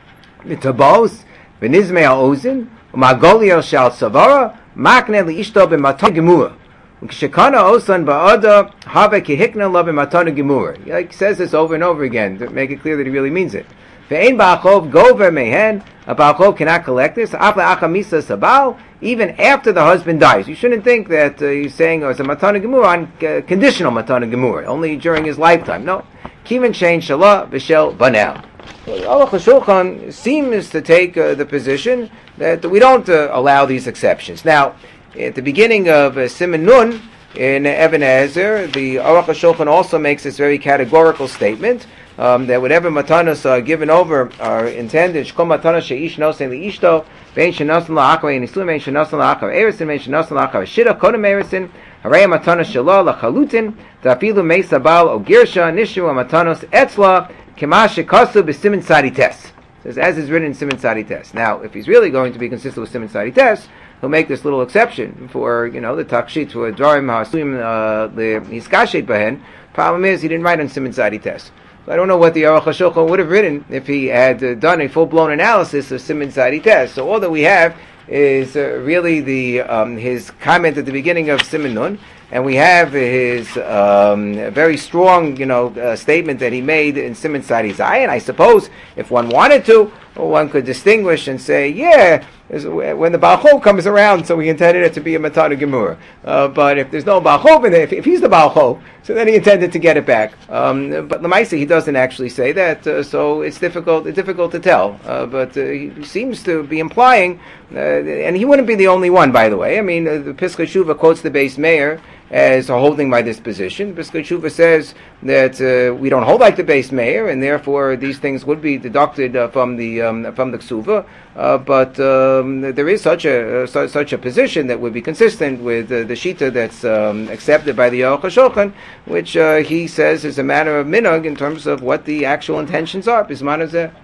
mitabos v'nizmei ha'ozin u'magoliel shal savara makne li'ishto b'matan gemura. Shekana osan ba'ada have kehikna la b'matan gemura. He says this over and over again to make it clear that he really means it. Ve'ein ba'achov gover mehen, a ba'achov cannot collect this. Afla achamisa sabal, even after the husband dies. You shouldn't think that uh, he's saying oh, it's a matana gemura on uh, conditional matana gemura, only during his lifetime. No. Kivan shein shala v'shel banel. Aruch HaShulchan seems to take uh, the position that we don't uh, allow these exceptions. Now, at the beginning of uh, Siman Nun in Even Ezer, the Aruch HaShulchan also makes this very categorical statement. Um, that whatever matanos are given over are intended. Shkol matanos sheish nosen liishto, vein shenosen la'akav, and islu vein shenosen la'akav, erisin vein shenosen la'akav, shida kodem erisin, harei matanos shelo lachalutin, tafilu meisa bal o girsha nishu matanos etzla, kemash shekasu b'simin sadites. Says as is written in Siman Sadites. Now, if he's really going to be consistent with Siman Sadites, he'll make this little exception for you know the takshit for dvarim ha'asuim the hiskashet bahen. Problem is he didn't write on Siman Sadites. I don't know what the Aruch HaShulchan would have written if he had uh, done a full-blown analysis of Siman Sadites. So all that we have is uh, really the um, his comment at the beginning of Siman Nun, and we have his um, very strong, you know, uh, statement that he made in Siman Sadi Zayin. I suppose if one wanted to, one could distinguish and say, yeah, when the Baal Chov comes around, so he intended it to be a Matana Gemura. Uh, but if there's no Baal Chov in there, if, if he's the Baal Chov, so then he intended to get it back. Um, but Lamaisa, he doesn't actually say that, uh, so it's difficult it's difficult to tell. Uh, but uh, he seems to be implying, uh, and he wouldn't be the only one, by the way. I mean, uh, the Piskei Teshuva quotes the Beis Meir as holding by this position. Piskei Teshuva says that uh, we don't hold like the Beis Meir, and therefore these things would be deducted uh, from the um, from the Ksuva. Uh, but um, there is such a uh, su- such a position that would be consistent with uh, the Shita that's um, accepted by the Aruch HaShulchan, which uh, he says is a matter of minhag in terms of what the actual intentions are. Bisman is there.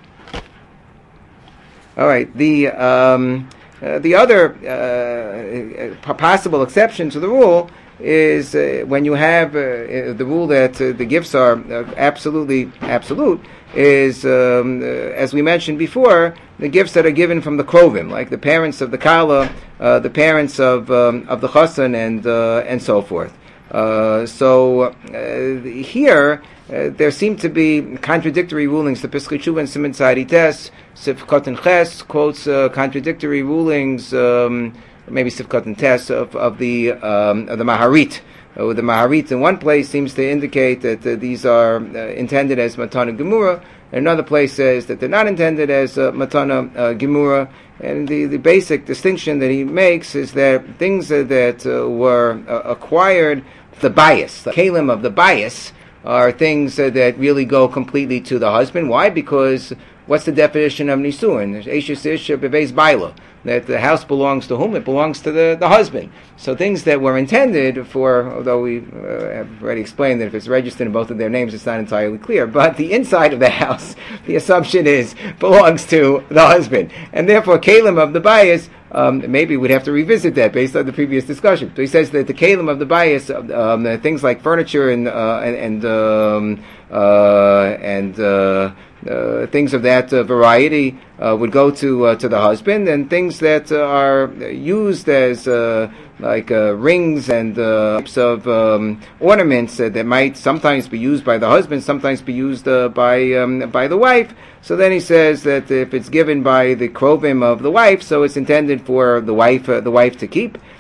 All right. The um, uh, the other uh, possible exception to the rule is uh, when you have uh, the rule that uh, the gifts are uh, absolutely absolute, is, um, uh, as we mentioned before, the gifts that are given from the Krovim, like the parents of the Kala, uh, the parents of um, of the Chassan, and uh, and so forth. Uh, so uh, here, uh, there seem to be contradictory rulings. The Piskei Teshuva and Siman Sadites, Sifkat and Ches quotes uh, contradictory rulings. Um, maybe Sifkat and Tes of, of the um, of the Maharit. Uh, the Maharit in one place seems to indicate that uh, these are uh, intended as Matana Gemura, and another place says that they're not intended as uh, Matana uh, Gemura. And the, the basic distinction that he makes is that things uh, that uh, were uh, acquired, the bias, the kalim of the bias, are things uh, that really go completely to the husband. Why? Because what's the definition of nisuin? Eishes ish bebeis baila. That the house belongs to whom? It belongs to the, the husband. So things that were intended for, although we uh, have already explained that if it's registered in both of their names, it's not entirely clear. But the inside of the house, the assumption is, belongs to the husband. And therefore, kalim of the bias, um, maybe we'd have to revisit that based on the previous discussion. So he says that the kalim of the bias, um, things like furniture and uh, and and, um, uh, and uh, Uh, things of that uh, variety uh, would go to uh, to the husband, and things that uh, are used as uh, like uh, rings and uh, types of um, ornaments uh, that might sometimes be used by the husband, sometimes be used uh, by um, by the wife. So then he says that if it's given by the krovim of the wife, so it's intended for the wife uh, the wife to keep.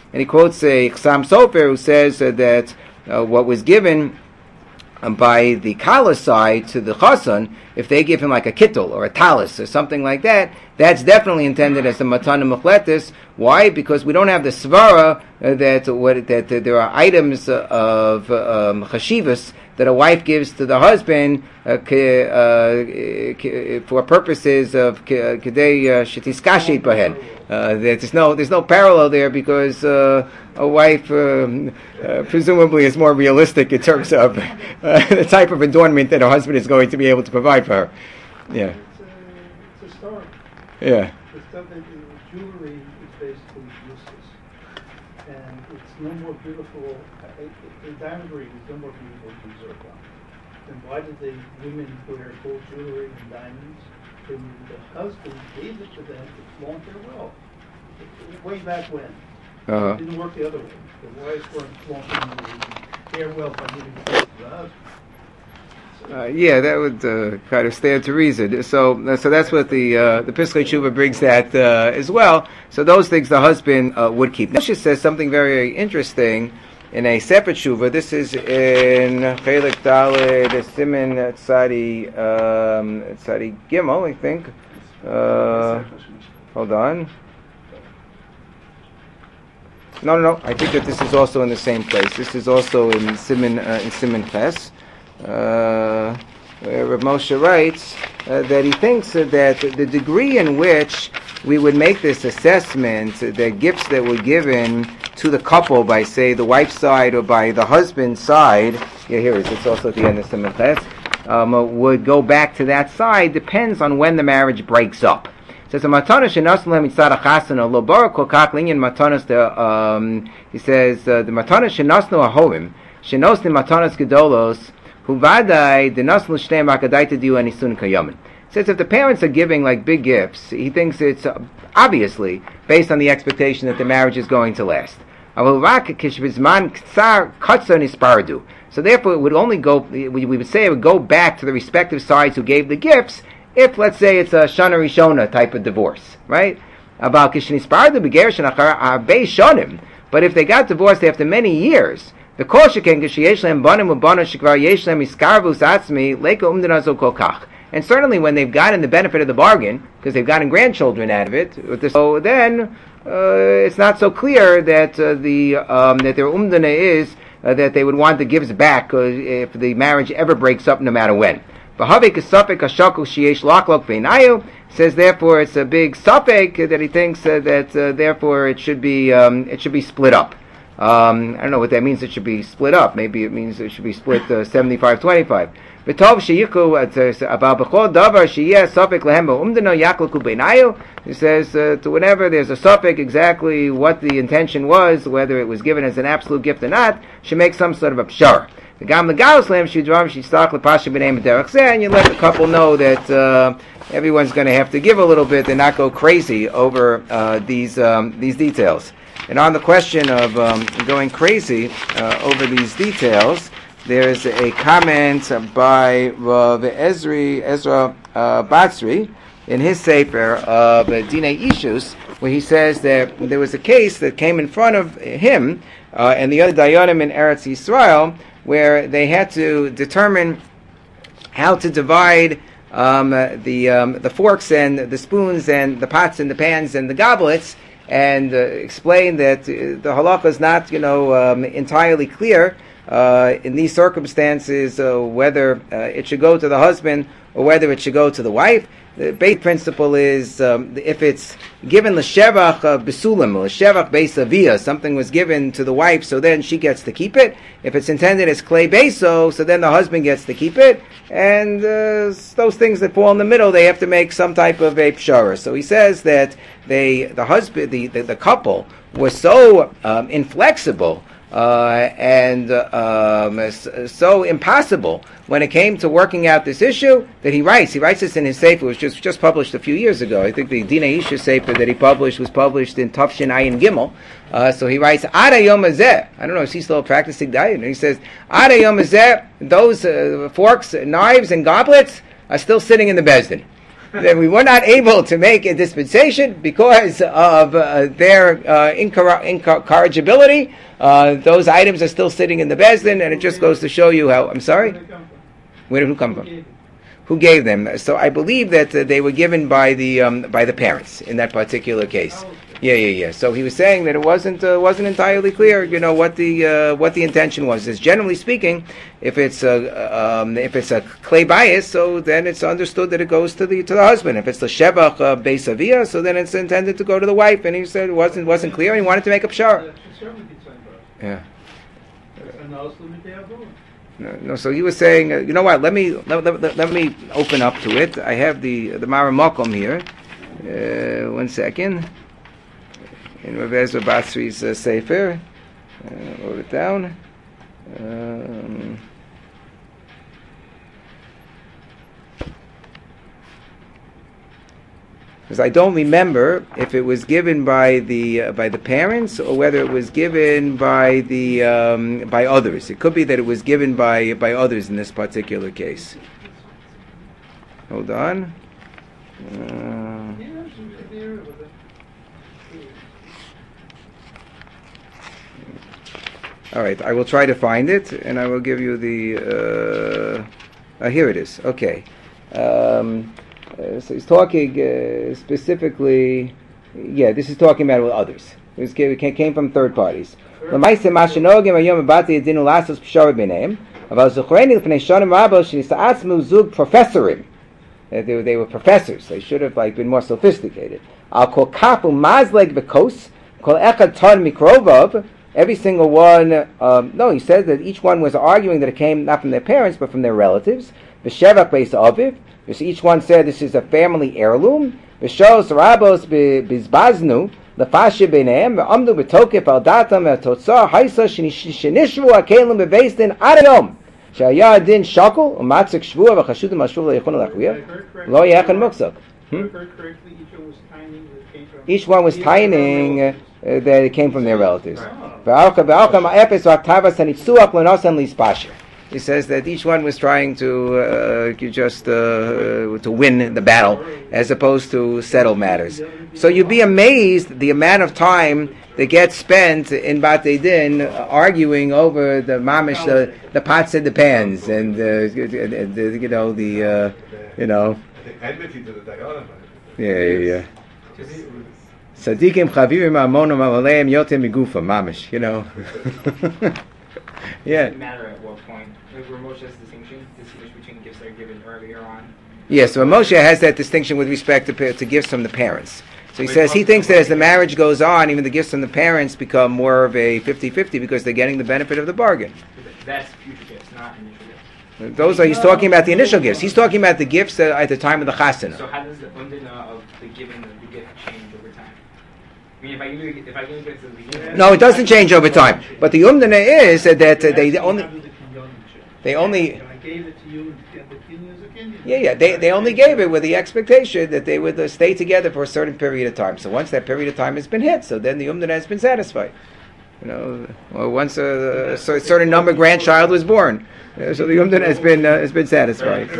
And he quotes a Chassam Sofer who says uh, that uh, what was given um, by the Kala side to the Chassan, if they give him like a kittel or a talis or something like that, that's definitely intended as a matana muchletis. Why? Because we don't have the svara uh, that what that uh, there are items uh, of um, chashivas that a wife gives to the husband uh, k, uh, k, for purposes of kedei shetiskashit bahen. There's no there's no parallel there because uh, a wife um, uh, presumably is more realistic in terms of uh, the type of adornment that a husband is going to be able to provide for her. Yeah. It's a, it's a story. Yeah. The stuff that jewelry is basically useless, and it's no more beautiful. The diamond ring is no more beautiful than zircon. Then why did the women wear gold jewelry and diamonds? And the husband gave it to them to flaunt their wealth. Way back when. Uh-huh. It didn't work the other way. The wives weren't flaunting their wealth by giving it to the husband. Uh, yeah, that would uh, kind of stand to reason. So, uh, so that's what the uh, the Piskei Tshuva brings that uh, as well. So those things the husband uh, would keep. Now, she says something very interesting in a separate Tshuva. This is in Chelik Daled Siman Tzadi um, Tzadi Gimel, I think. Uh, hold on. No, no, no. I think that this is also in the same place. This is also in Siman uh, in Siman Ches. Uh, where Rav Moshe writes uh, that he thinks uh, that the degree in which we would make this assessment, uh, that gifts that were given to the couple by, say, the wife's side or by the husband's side, yeah, here it is, it's also at the end of Siman Ches, um, uh, would go back to that side, depends on when the marriage breaks up. It says, "Matana shenaslem mitzad achasana lo barak kol kach linyan matanas." The um, he says uh, the matana shenasnu ahorim shenosnim matanas gedolos. Huvadai denaslu shneim akadai to do anisun kayamin. Says if the parents are giving like big gifts, he thinks it's uh, obviously based on the expectation that the marriage is going to last. So therefore, it would only go. We would say it would go back to the respective sides who gave the gifts. If, let's say, it's a Shana Rishona type of divorce, right? But if they got divorced after many years, the koshiken gesheyesh lehem banim u'banos shekvar yesh lehem iskarvus atzmi leka umdana zo kol kach. And certainly when they've gotten the benefit of the bargain, because they've gotten grandchildren out of it, so then uh, it's not so clear that uh, the um, that their umdana is uh, that they would want the gifts back uh, if the marriage ever breaks up, no matter when. Says therefore it's a big suffix that he thinks uh, that uh, therefore it should be um, it should be split up. Um, I don't know what that means. It should be split up. Maybe it means it should be split uh, seventy-five twenty-five. He says uh, to whenever there's a suffix, exactly what the intention was, whether it was given as an absolute gift or not, should make some sort of a pshar. And you let the couple know that uh, everyone's going to have to give a little bit and not go crazy over uh, these um, these details. And on the question of um, going crazy uh, over these details, there's a comment by Rav Ezri, Ezra uh, Batzri in his Sefer of uh, Dinei Ishus, where he says that there was a case that came in front of him uh, and the other Dayanim in Eretz Yisrael, where they had to determine how to divide um, the um, the forks and the spoons and the pots and the pans and the goblets, and uh, explain that uh, the halakha is not, you know, um, entirely clear uh, in these circumstances uh, whether uh, it should go to the husband or whether it should go to the wife. The base principle is um, if it's given l'shevach uh, besulim, l'shevach beis avia, something was given to the wife, so then she gets to keep it. If it's intended as klei beso, so then the husband gets to keep it. And uh, those things that fall in the middle, they have to make some type of a pshara. So he says that they, the husband, the, the, the couple, was so um, inflexible uh, and uh, um, so impossible when it came to working out this issue that he writes. He writes this in his Sefer, which was just, just published a few years ago. I think the Dinei Isha Sefer that he published was published in Tafshin Ayin Gimel. Uh, so he writes, Ada Yom Hazeh. I don't know, is he still practicing diet? And he says, Ada Yom Hazeh, those uh, forks, knives, and goblets are still sitting in the Bezdin. that we were not able to make a dispensation because of uh, their uh, incor- incorrigibility. Uh, those items are still sitting in the Beis Din, and it just goes to show you how. I'm sorry? Where did who come from? Who gave them? So I believe that uh, they were given by the um, by the parents in that particular case. Yeah, yeah, yeah. So he was saying that it wasn't uh, wasn't entirely clear, you know, what the uh, what the intention was. Is generally speaking, if it's a um, if it's a clay bias, so then it's understood that it goes to the to the husband. If it's the shevach uh, beis avia, so then it's intended to go to the wife. And he said it wasn't wasn't clear, and he wanted to make up shar. Yeah. No, no, so he was saying, uh, you know what? Let me let, let, let me open up to it. I have the the Maramakom here. Uh, one second. In Rav Ezra Basri's uh, Sefer, uh, wrote it down. Um, Because I don't remember if it was given by the uh, by the parents or whether it was given by the um, by others. It could be that it was given by by others in this particular case. Hold on. Uh, all right, I will try to find it, and I will give you the. Uh, uh, here it is. Okay. Um, Uh, so he's talking uh, specifically, yeah, this is talking about with others. It, was, it came from third parties. Professorim. Uh, they, they were professors. They should have like been more sophisticated. Every single one, um, no, he says that each one was arguing that it came not from their parents but from their relatives. B'shevach beis aviv. Each one said this is a family heirloom. B'shos rabos bizbaznu lefashe b'neim v'amdu b'tokef al datam v'totzah haisa shenishvu akelim b'beis din adayom shaya din shakol u'matzik shvua v'chashudim ashur le'yichun l'achviyah lo yachan muksak. Each one was tining uh, that it came from their relatives. V'alcha v'alcha ma'epes v'aktavas hanitzuach l'nosan lispasher. He says that each one was trying to uh, just uh, to win the battle as opposed to settle matters. So you'd be amazed the amount of time that gets spent in Batei Din uh, arguing over the mamish, the, the pots and the pans, and uh, the, you know the uh, you know. Yeah, yeah, yeah. Sadikim chavirim amonim aleim yotem migufa mamish. You know. Yeah. Does it matter at what point? Like where Moshe has distinction, distinguish between gifts that are given earlier on. Yeah, so Moshe has that distinction with respect to, to gifts from the parents. So he Wait, says he thinks that as the marriage goes on, even the gifts from the parents become more of a fifty-fifty because they're getting the benefit of the bargain. That's future gifts, not initial gifts. Those are, he's talking about the initial gifts. He's talking about the gifts that at the time of the chasana. So how does the undina of the giving the gift change over time? I mean, if I give you, if I give you gifts at the beginning... No, it doesn't change over time. But the umdana is that uh, they only... They only... Yeah, yeah. They they only gave it with the expectation that they would uh, stay together for a certain period of time. So once that period of time has been hit, so then the umdana has been satisfied. You know, or once a, a certain number grandchild was born, uh, so the umdana has been uh, has been satisfied.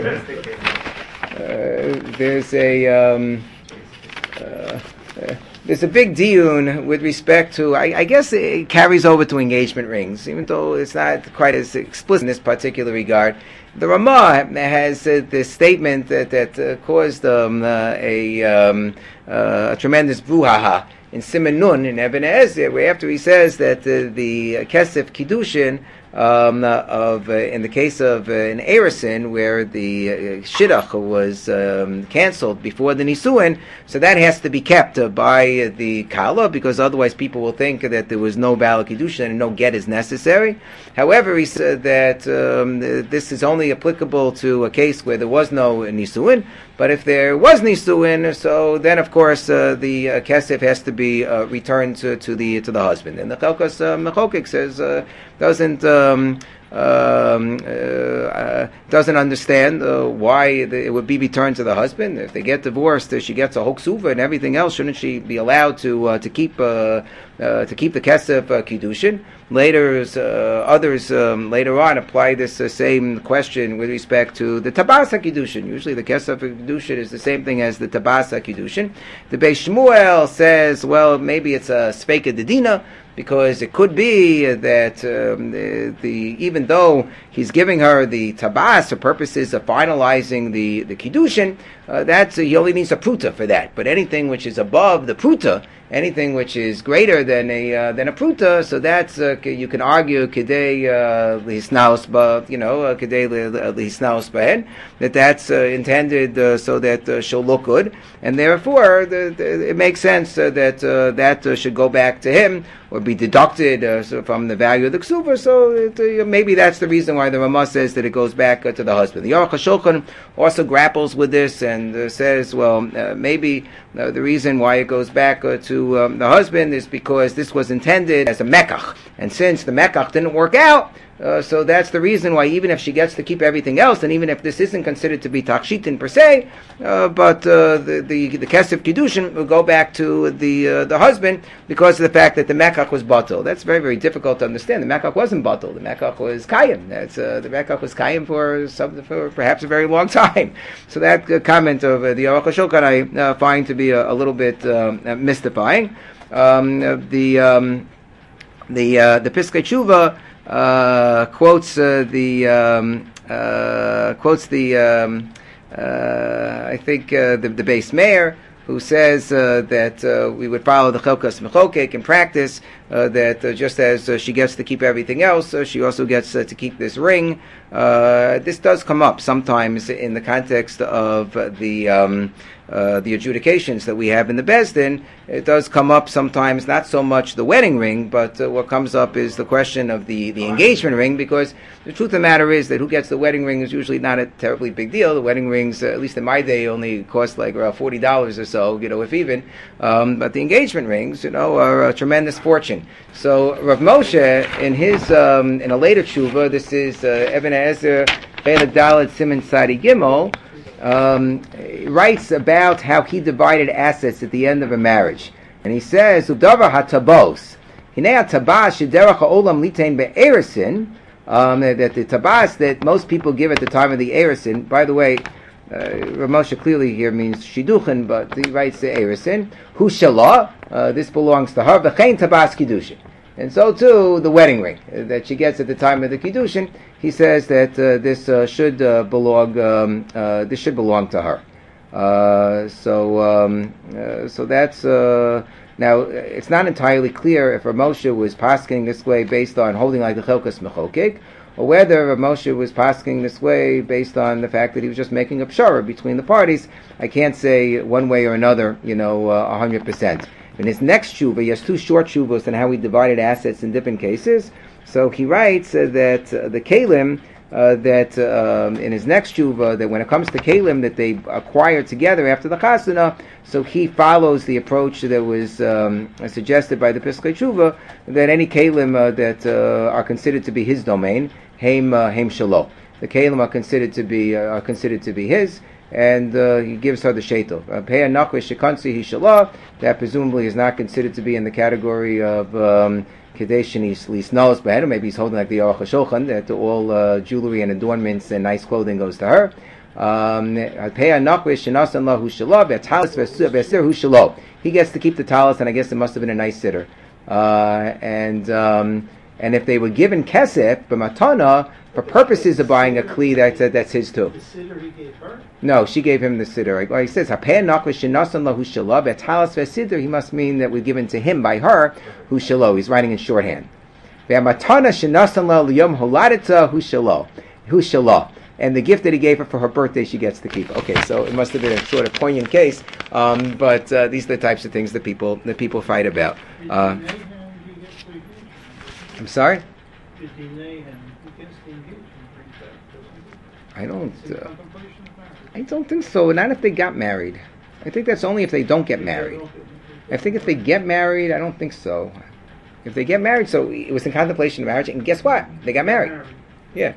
Uh, there's a. Um, uh, uh, There's a big diyun with respect to, I, I guess it carries over to engagement rings, even though it's not quite as explicit in this particular regard. The Ramah has uh, this statement that, that uh, caused um, uh, a, um, uh, a tremendous brouhaha in Siman Nun in Eben Ezer, where after he says that uh, the Kesef Kiddushin Um, uh, of uh, in the case of uh, an Erison where the uh, Shidduch was um, cancelled before the Nisuin, so that has to be kept uh, by the Kala because otherwise people will think that there was no Baal Kiddushin and no get is necessary. However, he said that um, this is only applicable to a case where there was no Nisuin, but if there was Nisuin, so then of course uh, the uh, Kesef has to be uh, returned to, to the to the husband. And the Chelkas uh, Mechokik says uh, doesn't uh, um, um, uh, uh, doesn't understand uh, why the, it would be returned to the husband. If they get divorced, uh, she gets a hoksuva and everything else. Shouldn't she be allowed to uh, to keep uh, uh, to keep the kesef uh, kiddushin? Later, uh, others um, later on apply this uh, same question with respect to the tabasa kiddushin. Usually, the kesef kiddushin is the same thing as the tabasa kiddushin. The Beis Shmuel says, well, maybe it's a speika dedina, because it could be that um, the, the even though he's giving her the tabas for purposes of finalizing the the kiddushin, uh, that's uh, he only needs a pruta for that. But anything which is above the pruta, anything which is greater than a uh, than a pruta, so that's uh, you can argue kedei lihisnaus ba, you know uh, kedei lihisnaus bahen, that that's uh, intended uh, so that uh, she'll look good, and therefore the, the, it makes sense uh, that uh, that uh, should go back to him or be deducted uh, so from the value of the ksuva. So it, uh, maybe that's the reason why the Ramah says that it goes back uh, to the husband. The Aruch HaShulchan also grapples with this and uh, says, well, uh, maybe uh, the reason why it goes back uh, to um, the husband is because this was intended as a mekach, and since the mekach didn't work out, Uh, so that's the reason why, even if she gets to keep everything else, and even if this isn't considered to be takshitin per se, uh, but uh, the the, the kesef kiddushin will go back to the uh, the husband because of the fact that the mekach was batel. That's very very difficult to understand. The mekach wasn't batel. The mekach was kayim. That's uh, the mekach was kayim for some for perhaps a very long time. So that uh, comment of uh, the Aruch HaShulchan I uh, find to be a, a little bit um, uh, mystifying. Um, uh, the um, the uh, the Piskei Tshuva Uh, quotes uh, the um, uh, quotes the um, uh, I think uh, the, the base mayor, who says uh, that uh, we would follow the chelkas mechokek in practice, uh, that uh, just as uh, she gets to keep everything else, uh, she also gets uh, to keep this ring. Uh, this does come up sometimes in the context of uh, the um, uh, the adjudications that we have in the Beis Din. It does come up sometimes, not so much the wedding ring, but uh, what comes up is the question of the, the engagement ring, because the truth of the matter is that who gets the wedding ring is usually not a terribly big deal. The wedding rings, uh, at least in my day, only cost like around forty dollars or so, you know, if even. Um, but the engagement rings, you know, are a tremendous fortune. So Rav Moshe, in his, um, in a later tshuva, this is uh, Even HaEzer, Chelik Dalet Siman Sadi Gimel, Um, writes about how he divided assets at the end of a marriage, and he says, "Udavar hatabos, hinei hatabas shederach haolam litein be'erisin." Um, that the tabas that most people give at the time of the erisin. By the way, uh, Rav Moshe clearly here means shiduchin, but he writes the erisin. Hu shalah, uh, this belongs to her. V'chein tabas kiddushin. And so too, the wedding ring uh, that she gets at the time of the kiddushin, he says that uh, this uh, should uh, belong. Um, uh, this should belong to her. Uh, so, um, uh, so that's uh, now. It's not entirely clear if Rav Moshe was pasking this way based on holding like the chelkas mechokek, or whether Rav Moshe was pasking this way based on the fact that he was just making a pshara between the parties. I can't say one way or another, you know, a hundred percent. In his next tshuva, he has two short tshuvos on how he divided assets in different cases. So he writes uh, that uh, the kalim, uh, that um, in his next tshuva, that when it comes to kalim that they acquire together after the chasana, so he follows the approach that was um, suggested by the Piskei Tshuva, that any kalim uh, that uh, are considered to be his domain, heim uh, heim shalo. The kalim are considered to be uh, are considered to be his. And uh, he gives her the shetel. That presumably is not considered to be in the category of kedeshin lisnos b'hen. Maybe he's holding like the Aruch HaShulchan, that all uh, jewelry and adornments and nice clothing goes to her. Um, he gets to keep the talis, and I guess it must have been a nice sitter. Uh, and um, and if they were given kesef b'matana for purposes of buying a kli, that's uh, that's his too. The sitter he gave her? No, she gave him the sitter. Like he says, "Hapen nakvish shenasan lahu shalab etalas v'sitter." He must mean that we're given to him by her, hu shalo. He's writing in shorthand. Ve'amatana shenasan la liyom holadita hu shalo, hu shalo. And the gift that he gave her for her birthday, she gets to keep. Okay, so it must have been a sort of poignant case. Um, but uh, these are the types of things that people that people fight about. Uh, I'm sorry. I don't. Uh, I don't think so. Not if they got married. I think that's only if they don't get married. I think if they get married, I don't think so. If they get married, so it was in contemplation of marriage, and guess what? They got married. Yeah.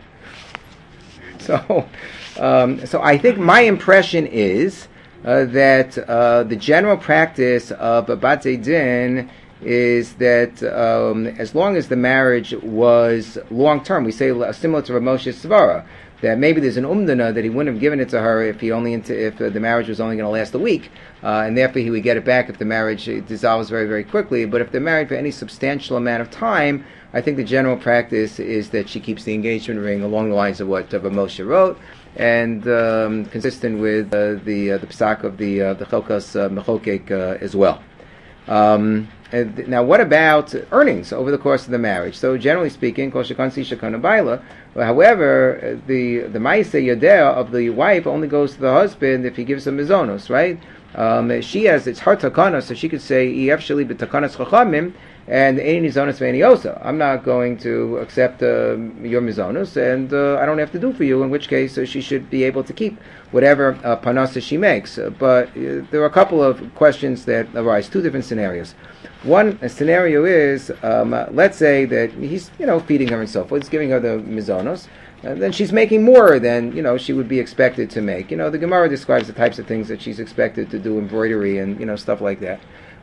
So, um, so I think my impression is uh, that uh, the general practice of a Batei Din is that um, as long as the marriage was long term, we say similar to Rav Moshe Svara, that maybe there's an umdana that he wouldn't have given it to her if he only into, if uh, the marriage was only going to last a week, uh, and therefore he would get it back if the marriage dissolves very very quickly. But if they're married for any substantial amount of time, I think the general practice is that she keeps the engagement ring along the lines of what uh, Rav Moshe wrote, and um, consistent with uh, the uh, the psak of the uh, the Chelkas uh, Mechokek uh, as well. Um, And now, what about earnings over the course of the marriage? So, generally speaking, kol shekan si shekan baila. However, the the ma'aseh yodea of the wife only goes to the husband if he gives her mizonos, right? Um, she has it's her takana, so she could say ef sheli b'takanas chachamim and any mizonos ve'eniosa. I'm not going to accept uh, your mizonos, and uh, I don't have to do for you. In which case, uh, she should be able to keep whatever uh, panasa she makes. Uh, but uh, there are a couple of questions that arise. Two different scenarios. One scenario is, um, uh, let's say that he's, you know, feeding her and so forth, he's giving her the mizonos, and then she's making more than, you know, she would be expected to make. You know, the Gemara describes the types of things that she's expected to do, embroidery and, you know, stuff like that.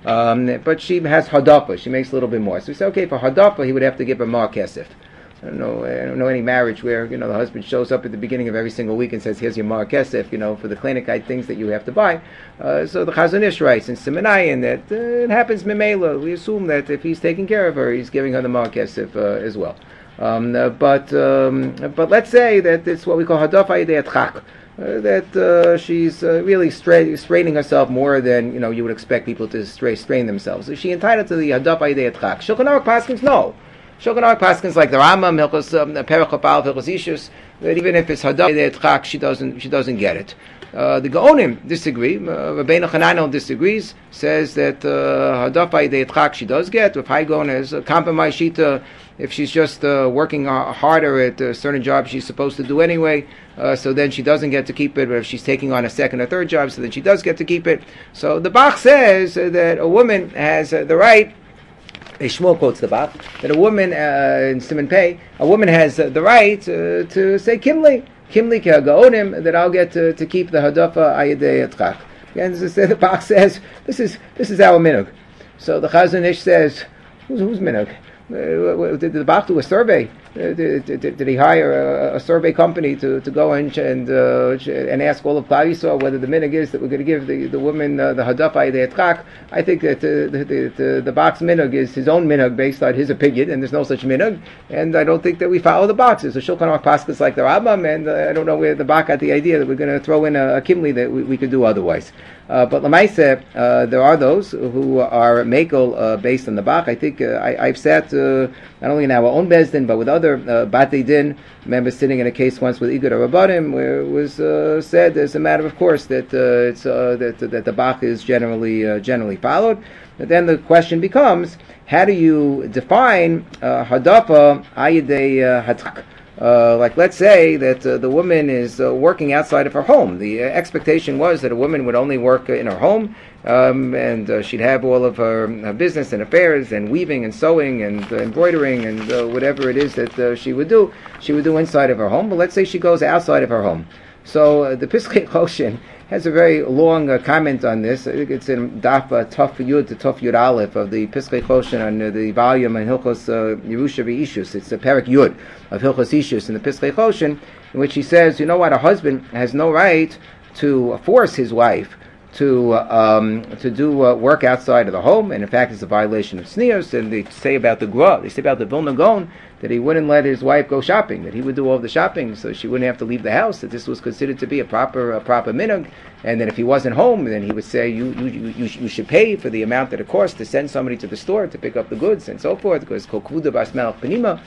Um, but she has hadafa, she makes a little bit more. So we say, okay, for hadafa, he would have to give her mar kesef. I don't know. I don't know any marriage where, you know, the husband shows up at the beginning of every single week and says, "Here's your mar kesef," you know, for the klinikite things that you have to buy. Uh, so the Chazon Ish writes in Simenayin that uh, it happens memela. We assume that if he's taking care of her, he's giving her the mar kesef uh, as well. Um, uh, but um, but let's say that it's what we call hadafa yedei atchak. Uh, that uh, she's uh, really stra- straining herself more than, you know, you would expect people to stra- strain themselves. Is she entitled to the hadafa yedei atchak? Shulchan Aruch paskins no. Shulchan Aruch paskins like the Rambam, Hilchos Perek Chapal, Hilchos Ishus, that even if it's hadafa yedei atchak, she doesn't she doesn't get it. Uh, the Gaonim disagree. Uh, Rabbeinu Hananel disagrees. Says that uh, hadafa yedei atchak she does get. With High Gaon is a compromise shita. If she's just uh, working uh, harder at a certain job she's supposed to do anyway, uh, so then she doesn't get to keep it. But if she's taking on a second or third job, so then she does get to keep it. So the Bach says uh, that a woman has uh, the right. Shmuel quotes the Bach that a woman uh, in Siman Pei, a woman has uh, the right uh, to say Kimli, Kimli ki hagaonim, that I'll get to, to keep the hadafa ayedei atchak. And the Bach says this is this is our minhag. So the Chazon Ish says, who's who's minhag? Uh, did the Bach do a survey? Uh, did, did, did he hire a, a survey company to, to go and and uh, and ask all of Klal Yisrael whether the minhag is that we're going to give the, the woman uh, the hadafa yedei atchak? I think that uh, the the, the, the Bach's minhag is his own minhag based on his opinion, and there's no such minhag. And I don't think that we follow the Bach's. So Shulchan Aruch paskins like the Rambam, and uh, I don't know where the Bach got the idea that we're going to throw in a, a kimli that we, we could do otherwise. Uh, but Lamaisa, uh, there are those who are mekel uh, based on the Bach. I think uh, I, I've sat uh, not only in our own Bezdin, but with other uh, Batei Din members sitting in a case once with Igor Rabbanim, where it was uh, said as a matter of course that uh, it's uh, that that the Bach is generally uh, generally followed. But then the question becomes, how do you define uh, hadafa ayedei uh, hatchak? Uh, like, let's say that uh, the woman is uh, working outside of her home. The uh, expectation was that a woman would only work uh, in her home, um, and uh, she'd have all of her, her business and affairs, and weaving and sewing and uh, embroidering and uh, whatever it is that uh, she would do, she would do inside of her home. But let's say she goes outside of her home. So uh, the Piskei Choshen has a very long uh, comment on this. I think it's in Daf uh, Tov Yud to Tov Yud Aleph of the Piskei Choshen on uh, the volume in Hilchos uh, Yerusha V'Ishus. It's the Perek Yud of Hilchos Ishus in the Piskei Choshen, in which he says, you know what, a husband has no right to force his wife to um, to do uh, work outside of the home, and in fact it's a violation of tznius. And they say about the Gra, they say about the Vilna Gaon, that he wouldn't let his wife go shopping, that he would do all the shopping so she wouldn't have to leave the house, that this was considered to be a proper a proper minhag, and that if he wasn't home, then he would say you you, you, you should pay for the amount that it costs to send somebody to the store to pick up the goods and so forth, because kokuda bas melech panima.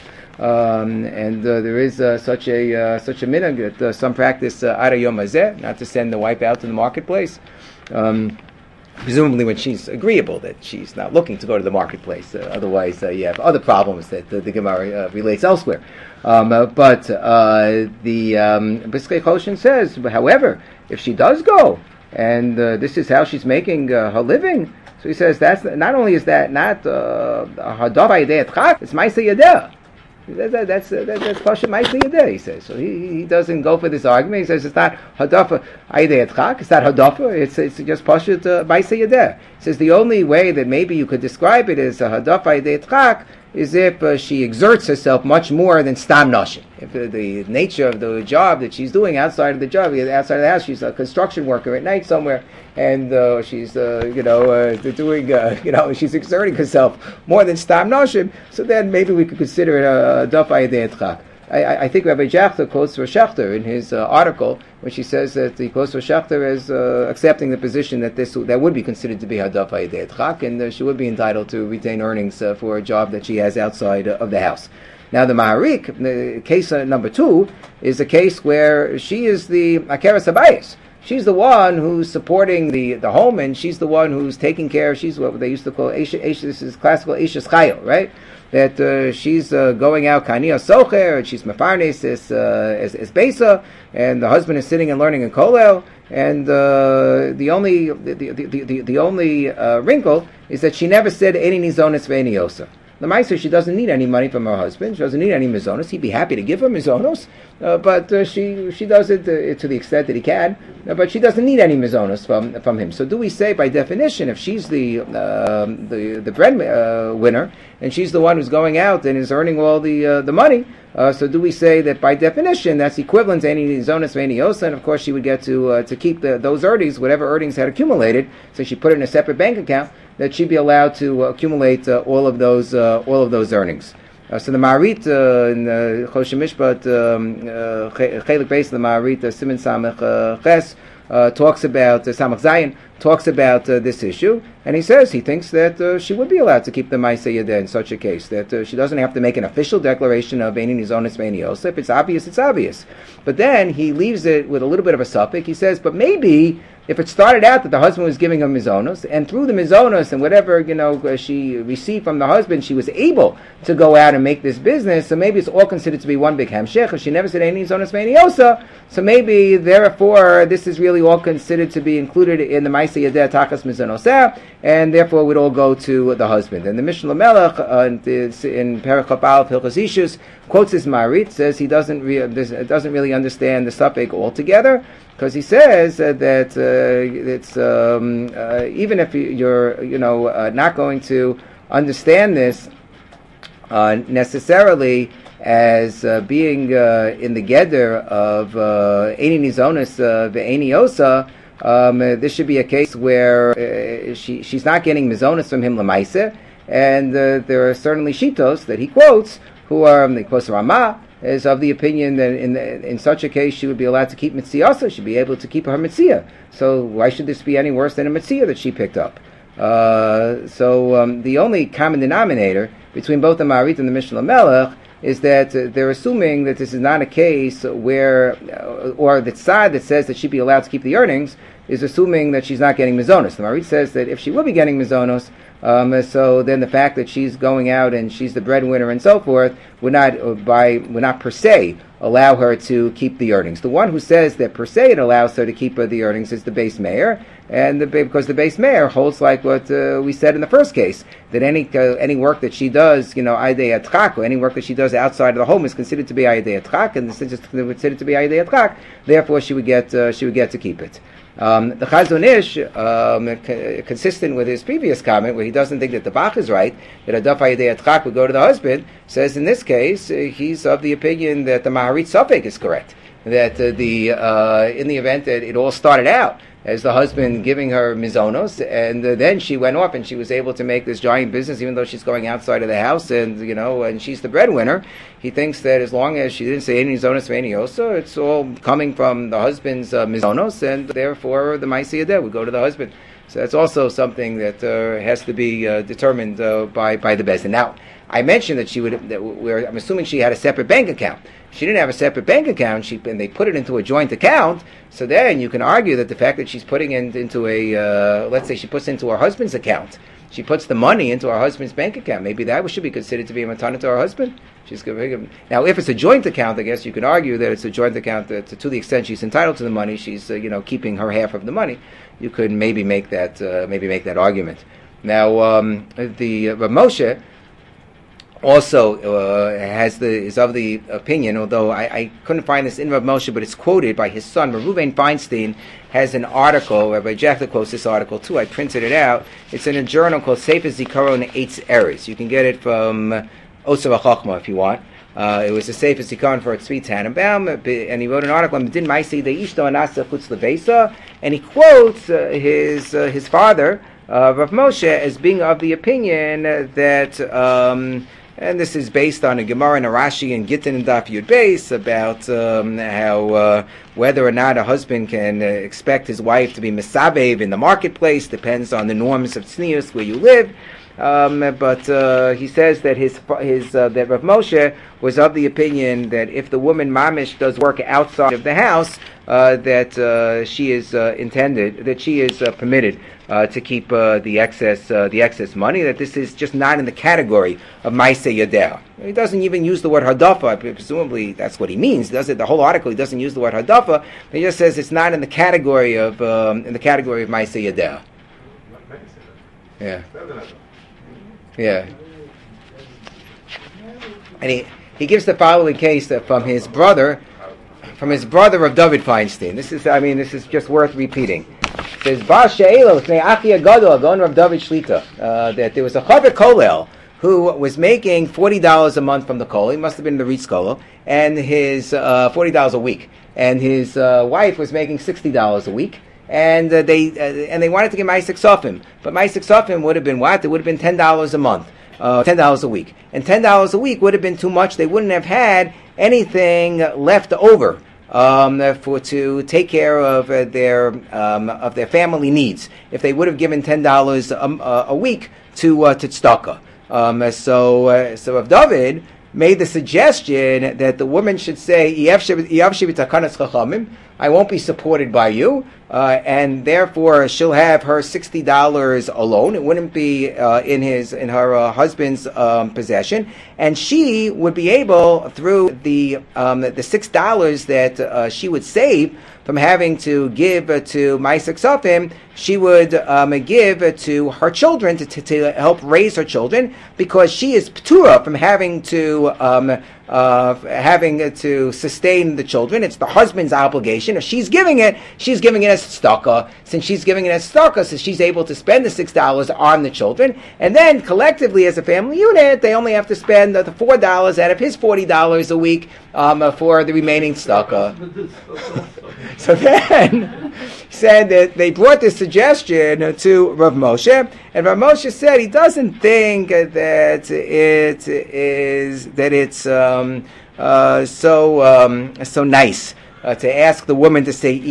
Um, and uh, there is uh, such a uh, such a minhag that uh, some practice uh, ara yom hazeh, not to send the wife out to the marketplace. Um, presumably when she's agreeable, that she's not looking to go to the marketplace. Uh, otherwise, uh, you have other problems that uh, the Gemara uh, relates elsewhere. Um, uh, but uh, the um, Piskei Choshen says, however, if she does go and uh, this is how she's making uh, her living. So he says that's not only is that not hadaf idei etchak, it's ma'aseh yadeh. That, that, that's uh, that, that's Pasha Ma'aseh Yadeh, he says. So he, he doesn't go for this argument. He says it's not Hadafa Aydei Etchak, it's not Hadafa, it's it's just Pasha uh, Ma'aseh Yadeh. He says the only way that maybe you could describe it as a Hadafa Aydei Etchak is if uh, she exerts herself much more than Stam Nashim. If uh, the nature of the job that she's doing outside of the job, outside of the house, she's a construction worker at night somewhere, and uh, she's, uh, you know, uh, doing, uh, you know, she's exerting herself more than Stam Nashim, so then maybe we could consider it a Daf Aydei Etchak. I, I think Rabbi Jachter quotes Rosh Schachter in his uh, article, which he says that he quotes Rosh Schachter as uh, accepting the position that this that would be considered to be Hadaf Aydei Etchak, and uh, she would be entitled to retain earnings uh, for a job that she has outside uh, of the house. Now the Maharik, the case uh, number two, is a case where she is the Akeres Habayis. She's the one who's supporting the, the home, and she's the one who's taking care. She's what they used to call Eish, Eish, this is classical Eishes Chayil, right? That uh, she's uh, going out Kaniya Socher, and she's Mefarnes as, uh, as, as Besa, and the husband is sitting and learning in Kolel, and uh, the only the, the, the, the, the only uh, wrinkle is that she never said Eni Nizonis Ve'eni Yosa. The Meiser, she doesn't need any money from her husband. She doesn't need any mizonos. He'd be happy to give her mizonos, uh, but uh, she she does it uh, to the extent that he can. Uh, but she doesn't need any mizonos from from him. So do we say, by definition, if she's the uh, the the bread uh, winner and she's the one who's going out and is earning all the uh, the money? Uh, so do we say that by definition that's equivalent to any mizonos any yosa? And of course, she would get to uh, to keep the, those earnings, whatever earnings had accumulated. So she put it in a separate bank account, that she'd be allowed to uh, accumulate uh, all of those uh, all of those earnings. Uh, so the Ma'arit uh, in uh, Choshen Mishpat, Chelik Beis, the Ma'arit, uh, Siman Samech uh, Ches, uh, talks about, uh, Samech Zayin, talks about uh, this issue, and he says he thinks that uh, she would be allowed to keep the Ma'aseh Yadeh in such a case, that uh, she doesn't have to make an official declaration of Eini Nizonis Ve'eni Yosa. If it's obvious, it's obvious. But then he leaves it with a little bit of a suffix. He says, but maybe if it started out that the husband was giving her mizonos, and through the mizonos and whatever, you know, uh, she received from the husband, she was able to go out and make this business, so maybe it's all considered to be one big hamshech. If she never said any mizonos ve'eni yosa, so maybe therefore this is really all considered to be included in the ma'aseh yadeh tachas mizonoseh, and therefore would all go to the husband. And the Mishnah Melech uh, in Perikop Aleph Hilchos Ishus quotes his Marit, says he doesn't re- doesn't really understand the suffix altogether, because he says uh, that uh, it's um, uh, even if you're you know uh, not going to understand this uh, necessarily as uh, being uh, in the geder of Eini Nizonis Ve'eni Yosa, um, uh, this should be a case where uh, she she's not getting mizonos from him lemaiseh, and uh, there are certainly shitos that he quotes who are um, the quotes Ramah is of the opinion that in in such a case she would be allowed to keep mitziyasa, she'd be able to keep her mitziyah. So why should this be any worse than a mitziyah that she picked up? Uh, so um, the only common denominator between both the Ma'arit and the Mishnah Melech is that uh, they're assuming that this is not a case where, uh, or the tzad that says that she'd be allowed to keep the earnings is assuming that she's not getting mizonos. The Ma'arit says that if she would be getting mizonos, Um, so then the fact that she's going out and she's the breadwinner and so forth would not, uh, by would not per se allow her to keep the earnings. The one who says that per se it allows her to keep uh, the earnings is the base mayor, and the, because the base mayor holds like what uh, we said in the first case, that any uh, any work that she does, you know, aydei atchak, or any work that she does outside of the home is considered to be aydei atchak, and this is considered to be aydei atchak. Therefore, she would get uh, she would get to keep it. Um, the Chazon Ish, um, c- consistent with his previous comment, where he doesn't think that the Bach is right, that a daf aydei atchak would go to the husband, says in this case uh, he's of the opinion that the Maharit Safek is correct. That uh, the uh, in the event that it all started out as the husband giving her mizonos, and uh, then she went off and she was able to make this giant business, even though she's going outside of the house, and you know, and she's the breadwinner. He thinks that as long as she didn't say any mizonos ve'eni yosa, it's all coming from the husband's uh, mizonos, and therefore the ma'aseh yadeh would go to the husband. So that's also something that uh, has to be uh, determined uh, by by the beis din. Now, I mentioned that she would. That we're, I'm assuming she had a separate bank account, she didn't have a separate bank account, she, and they put it into a joint account, so then you can argue that the fact that she's putting it into a, uh, let's say she puts it into her husband's account, she puts the money into her husband's bank account, maybe that should be considered to be a matana to her husband. She's giving. Now, if it's a joint account, I guess you can argue that it's a joint account that, to the extent she's entitled to the money, she's uh, you know keeping her half of the money. You could maybe make that uh, maybe make that argument. Now, um, the uh, Rav Moshe also uh, has the is of the opinion, although I, I couldn't find this in Rav Moshe, but it's quoted by his son. Reuven Feinstein has an article. Rabbi Jackler quotes this article too. I printed it out. It's in a journal called Sefer Zikaron Eitz Eretz. You can get it from Osir HaChachma if you want. Uh, it was a Sefer Zikaron for Tzvi Tannenbaum, and he wrote an article on Din Maisei Deishto Anasa Chutz Levesa, and he quotes uh, his uh, his father, uh, Rav Moshe, as being of the opinion that. Um, And this is based on a Gemara and a Rashi and Gittin and Daf Yud Beis about um, how uh, whether or not a husband can uh, expect his wife to be mesabev in the marketplace depends on the norms of tznius where you live. Um, but uh, he says that his his uh, that Rav Moshe was of the opinion that if the woman mamish does work outside of the house, uh, that uh, she is uh, intended that she is uh, permitted. Uh, to keep uh, the excess uh, the excess money, that this is just not in the category of Maaseh Yadeh. He doesn't even use the word Hadafa. Presumably that's what he means. Does it? The whole article he doesn't use the word Hadafa. He just says it's not in the category of um, in the category of Maaseh Yadeh. Yeah. Yeah. And he, he gives the following case uh, from his brother, from his brother of David Feinstein. This is I mean this is just worth repeating. It says Bar She'elo Lefnei Achi Agadol Gon Rav David Shlita uh, that there was a Chaver Kolel who was making forty dollars a month from the Kol. He must have been the Ritz Kolo, and his uh, forty dollars a week, and his uh, wife was making sixty dollars a week, and uh, they uh, and they wanted to get Ma'aseh Ksofim, but Ma'aseh Ksofim would have been what? It would have been ten dollars a month, uh, ten dollars a week, and ten dollars a week would have been too much. They wouldn't have had anything left over. Um, for to take care of uh, their um, of their family needs, if they would have given ten dollars a, a week to uh, to tzedakah. Um, so uh, so if David made the suggestion that the woman should say, I won't be supported by you, uh, and therefore she'll have her sixty dollars alone. It wouldn't be uh, in his in her uh, husband's um, possession, and she would be able, through the um, the six dollars that uh, she would save from having to give uh, to Ma'aseh Ksofim, she would um, give uh, to her children to, to, to help raise her children, because she is p'tura from having to um, uh, having to sustain the children. It's the husband's obligation. If she's giving it, she's giving it as tzedakah. Since she's giving it as tzedakah, so she's able to spend the six dollars on the children, and then collectively as a family unit, they only have to spend the four dollars out of his forty dollars a week um, for the remaining tzedakah. So then he said that they brought this suggestion to Rav Moshe, and Rav Moshe said he doesn't think that it is that it's um, uh, so um, so nice uh, to ask the woman to say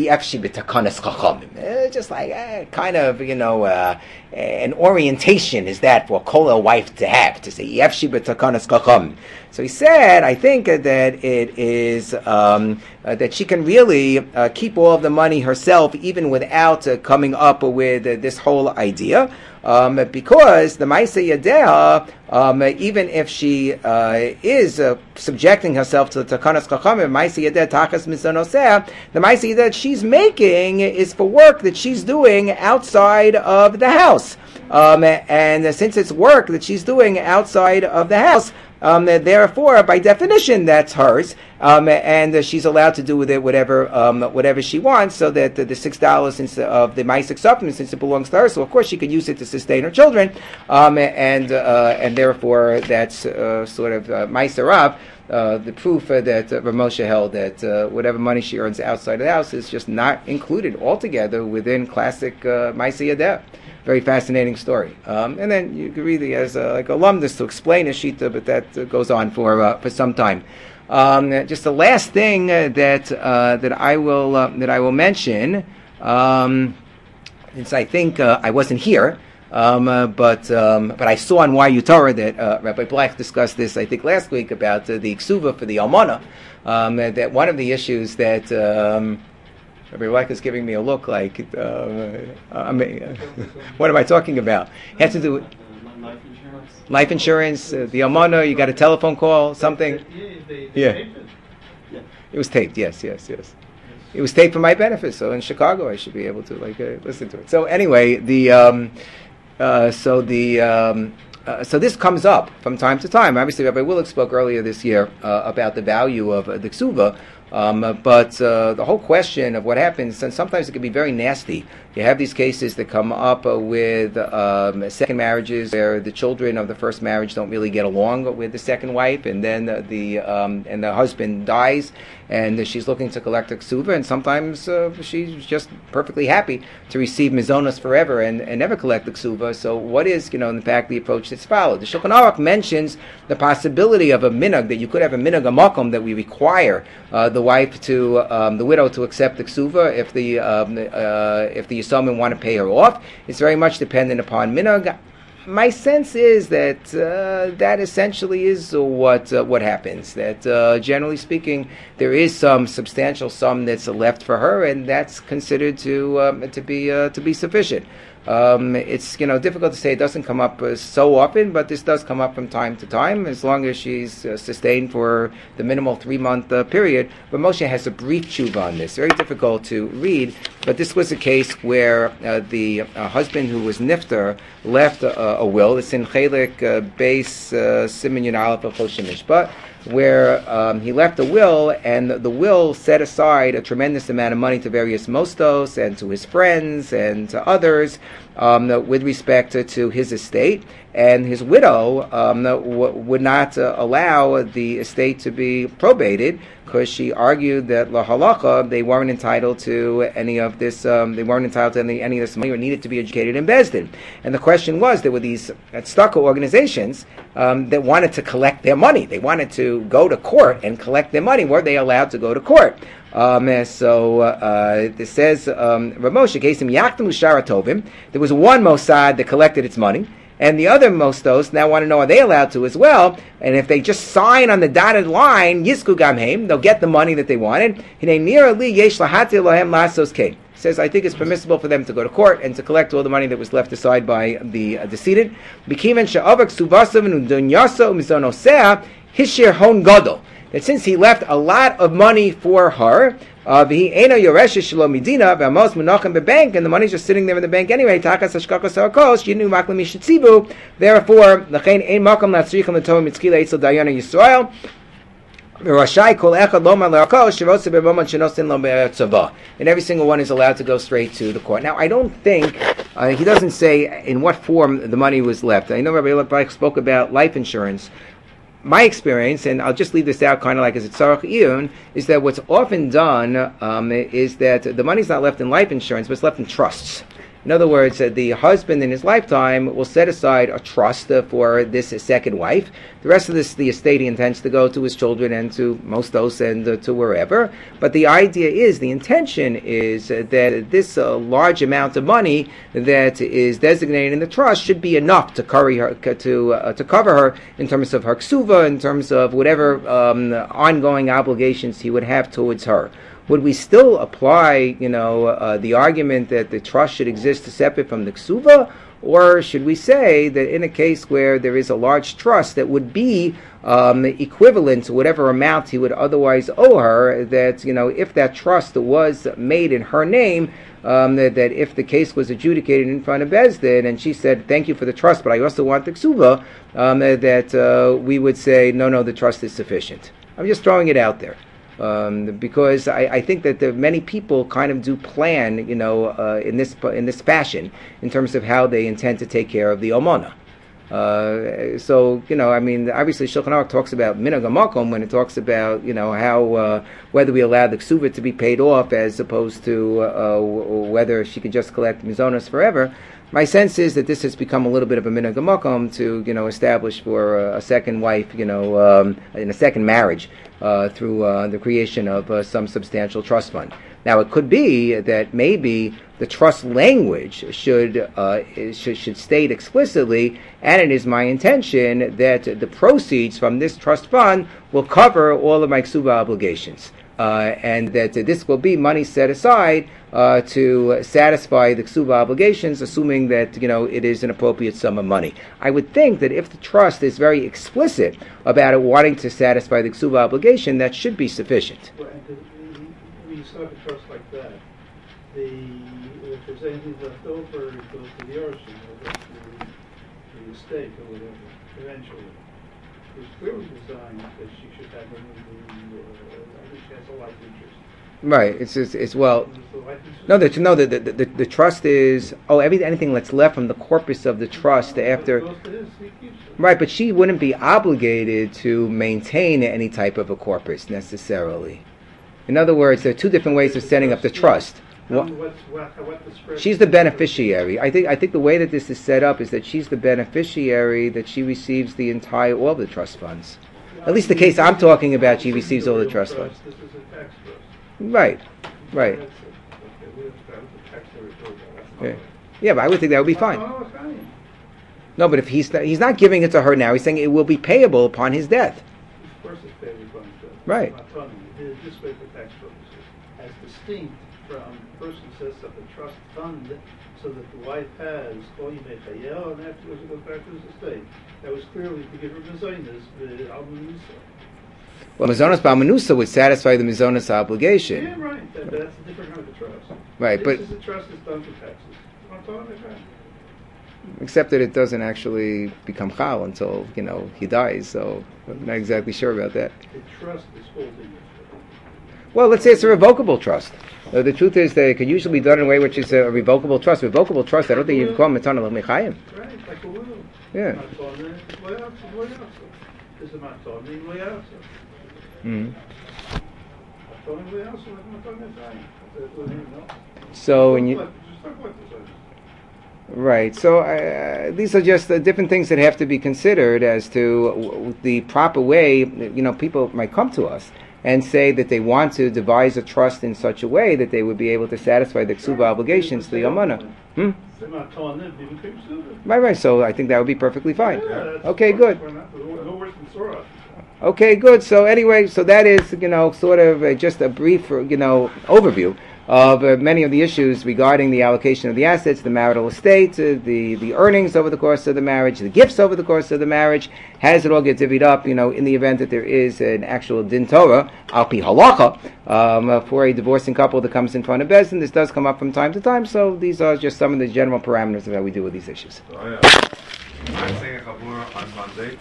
uh, just like uh, kind of you know uh, an orientation is that for a kol wife to have, to say. So he said, I think uh, that it is um, uh, that she can really uh, keep all of the money herself, even without uh, coming up with uh, this whole idea, um, because the Ma'aseh Yadeh, um, even if she uh, is uh, subjecting herself to the Takanas Chachamim, Ma'aseh Yadeh Tachas Mizanoseh, the Ma'aseh Yadeh that she's making is for work that she's doing outside of the house. Um, and uh, since it's work that she's doing outside of the house, Um, therefore, by definition, that's hers, um, and uh, she's allowed to do with it whatever um, whatever she wants. So that uh, the six dollars of the Ma'aseh Ksofim, since it belongs to her, so of course she could use it to sustain her children, um, and uh, and therefore that's uh, sort of uh, Ma'aseh Rav. Uh, the proof uh, that uh, Rav Moshe held that uh, whatever money she earns outside of the house is just not included altogether within classic uh, Ma'aseh Yadeh. Very fascinating story. Um, and then you can read it as a, like alumnus to explain a shita, but that uh, goes on for uh, for some time. Um, just the last thing uh, that uh, that I will uh, that I will mention, um, since I think uh, I wasn't here Um, uh, but um, but I saw on Y U Torah that uh, Rabbi Black discussed this, I think, last week about uh, the ksuva for the almana. Um, that one of the issues that um, Rabbi Black is giving me a look like, uh, I mean, uh, what am I talking about? It has to do with Life insurance. life insurance, uh, the almana. You got a telephone call, something. Yeah. It was taped. Yes, yes, yes. It was taped for my benefit. So in Chicago, I should be able to like uh, listen to it. So anyway, the um, uh, so the um, uh, so this comes up from time to time. Obviously, Rabbi Willick spoke earlier this year uh, about the value of uh, the ksuva. Um, uh, but uh, the whole question of what happens, and sometimes it can be very nasty. You have these cases that come up uh, with um, second marriages where the children of the first marriage don't really get along with the second wife, and then uh, the um, and the husband dies, and uh, she's looking to collect a ksuva, and sometimes uh, she's just perfectly happy to receive mizonos forever and, and never collect the ksuva. So what is, you know, in fact, the approach that's followed? The Shulchan Aruch mentions the possibility of a minhag, that you could have a minhag amakom, that we require uh, the wife to um, the widow to accept the ksuva if the um, uh, if the yisomim want to pay her off. It's very much dependent upon minhag. My sense is that uh, that essentially is what uh, what happens. That uh, generally speaking, there is some substantial sum that's left for her, and that's considered to um, to be uh, to be sufficient. Um, it's, you know, difficult to say. It doesn't come up uh, so often, but this does come up from time to time, as long as she's uh, sustained for the minimal three-month uh, period. But Moshe has a brief tshuva on this, very difficult to read, but this was a case where uh, the uh, husband who was nifter left a, a will. It's in Chelik uh, Beis uh, Siman Yud Aleph of Choshim Mishpat, where um, he left a will, and the will set aside a tremendous amount of money to various mostos and to his friends and to others um, with respect to, to his estate. And his widow um, w- would not uh, allow the estate to be probated, because she argued that la halacha, they weren't entitled to any of this, um, they weren't entitled to any, any of this money, or needed to be educated in Beis Din. And the question was, there were these tzedakah organizations um, that wanted to collect their money. They wanted to go to court and collect their money. Were they allowed to go to court? Um, so uh, this says, um, Rav Moshe, Kesim Yachtamu Shara Tovim, there was one Mossad that collected its money, and the other mostos now want to know, are they allowed to as well? And if they just sign on the dotted line, Yisku Gamheim, they'll get the money that they wanted. He says, I think it's permissible for them to go to court and to collect all the money that was left aside by the uh, decedent. That since he left a lot of money for her, uh, and the money's just sitting there in the bank anyway, therefore, and every single one is allowed to go straight to the court. Now, I don't think, uh, he doesn't say in what form the money was left. I know Rabbi Leibach spoke about life insurance. My experience, and I'll just leave this out kind of like as a tzarach iyun, is that what's often done um, is that the money's not left in life insurance, but it's left in trusts. In other words, uh, the husband in his lifetime will set aside a trust uh, for this uh, second wife. The rest of this, the estate, he intends to go to his children and to mostos and uh, to wherever. But the idea is, the intention is uh, that this uh, large amount of money that is designated in the trust should be enough to cover her, to uh, to cover her in terms of her ksuva, in terms of whatever um, ongoing obligations he would have towards her. Would we still apply, you know, uh, the argument that the trust should exist separate from the ksuva? Or should we say that in a case where there is a large trust that would be um, equivalent to whatever amount he would otherwise owe her, that, you know, if that trust was made in her name, um, that, that if the case was adjudicated in front of Beis Din and she said, thank you for the trust, but I also want the ksuva, um, that uh, we would say, no, no, the trust is sufficient. I'm just throwing it out there. Um, because I, I think that there, many people kind of do plan, you know, uh, in this in this fashion in terms of how they intend to take care of the almana. Uh, so, you know, I mean, obviously Shulchan Aruch talks about minhag hamakom when it talks about, you know, how uh, whether we allow the ksuva to be paid off as opposed to uh, whether she could just collect mizonos forever. My sense is that this has become a little bit of a minhag hamakom to, you know, establish for a, a second wife, you know, um, in a second marriage uh, through uh, the creation of uh, some substantial trust fund. Now, it could be that maybe the trust language should, uh, should should state explicitly, and it is my intention that the proceeds from this trust fund will cover all of my ksuba obligations, uh, and that uh, this will be money set aside uh, to satisfy the ksuba obligations, assuming that you know it is an appropriate sum of money. I would think that if the trust is very explicit about it wanting to satisfy the ksuba obligation, that should be sufficient. Well, and to- when you set up a trust like that, the, if there's anything left over, it goes to the arson, or goes to the estate, or whatever, eventually. It's clearly designed that she should have a, uh, I think she has a life interest. Right. It's just, it's well. Is the life interest- No, that no, the, the the the trust is oh everything anything that's left from the corpus of the trust It after. goes to his, he keeps it. Right, but she wouldn't be obligated to maintain any type of a corpus necessarily. In other words, there are two different ways of setting up the trust. Tell Wha- me what's, what, what the spread. She's the beneficiary. I think I think the way that this is set up is that she's the beneficiary, that she receives the entire all of the trust funds. At least the case I'm talking about, she receives all the trust funds. This is a tax trust. Right, right. That's it. Okay, we have to have the tax territory. Yeah, yeah, but I would think that would be fine. Oh, it's fine. No, but if he's not, he's not giving it to her now, he's saying it will be payable upon his death. Of course it's paid upon death. Right. I'm not telling you. It is this way for tax purposes. As distinct from the person sets up a trust fund so that the wife has, oh, you may pay, yeah, and afterwards it goes back to his estate. That was clearly to give her mezainas, the almanusa. Well, Mizonos Balmanusa would satisfy the Mizonos obligation. Yeah, right. That, that's a different kind of a trust. Right, but- This is a trust that's done for taxes. I'm talking about. Except that it doesn't actually become chal until, you know, he dies, so I'm not exactly sure about that. The trust is holding it. Well, let's say it's a revocable trust. Uh, the truth is that it could usually be done in a way which is a revocable trust. Revocable trust, I don't think you can call Matana L'Mechayim. Right, like a will. Yeah. Matana, loyalty, loyalty. This is matana, loyalty. Mhm. Matana, loyalty, like matana, fine. That's what you know. So, and you, Just talk like this. right. So uh, these are just uh, different things that have to be considered as to w- the proper way. You know, people might come to us and say that they want to devise a trust in such a way that they would be able to satisfy the ksuba obligations to the almana. Hmm? Matana, you became stupid. Right, right. So I think that would be perfectly fine. Yeah, that's- Okay, good. we're not- No worse than Sora. Okay, good. So anyway, so that is, you know, sort of uh, just a brief, uh, you know, overview of uh, many of the issues regarding the allocation of the assets, the marital estate, uh, the the earnings over the course of the marriage, the gifts over the course of the marriage. How does it all get divvied up? You know, in the event that there is an actual din Torah, al pi halacha, um, uh, for a divorcing couple that comes in front of Bezdin. This does come up from time to time. So these are just some of the general parameters of how we deal with these issues. Oh, yeah. I'm saying a Chabur on Monday.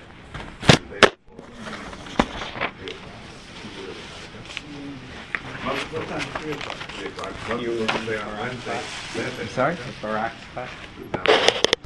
What time? Three o'clock. Three o'clock. Monday on Wednesday. Sorry? No.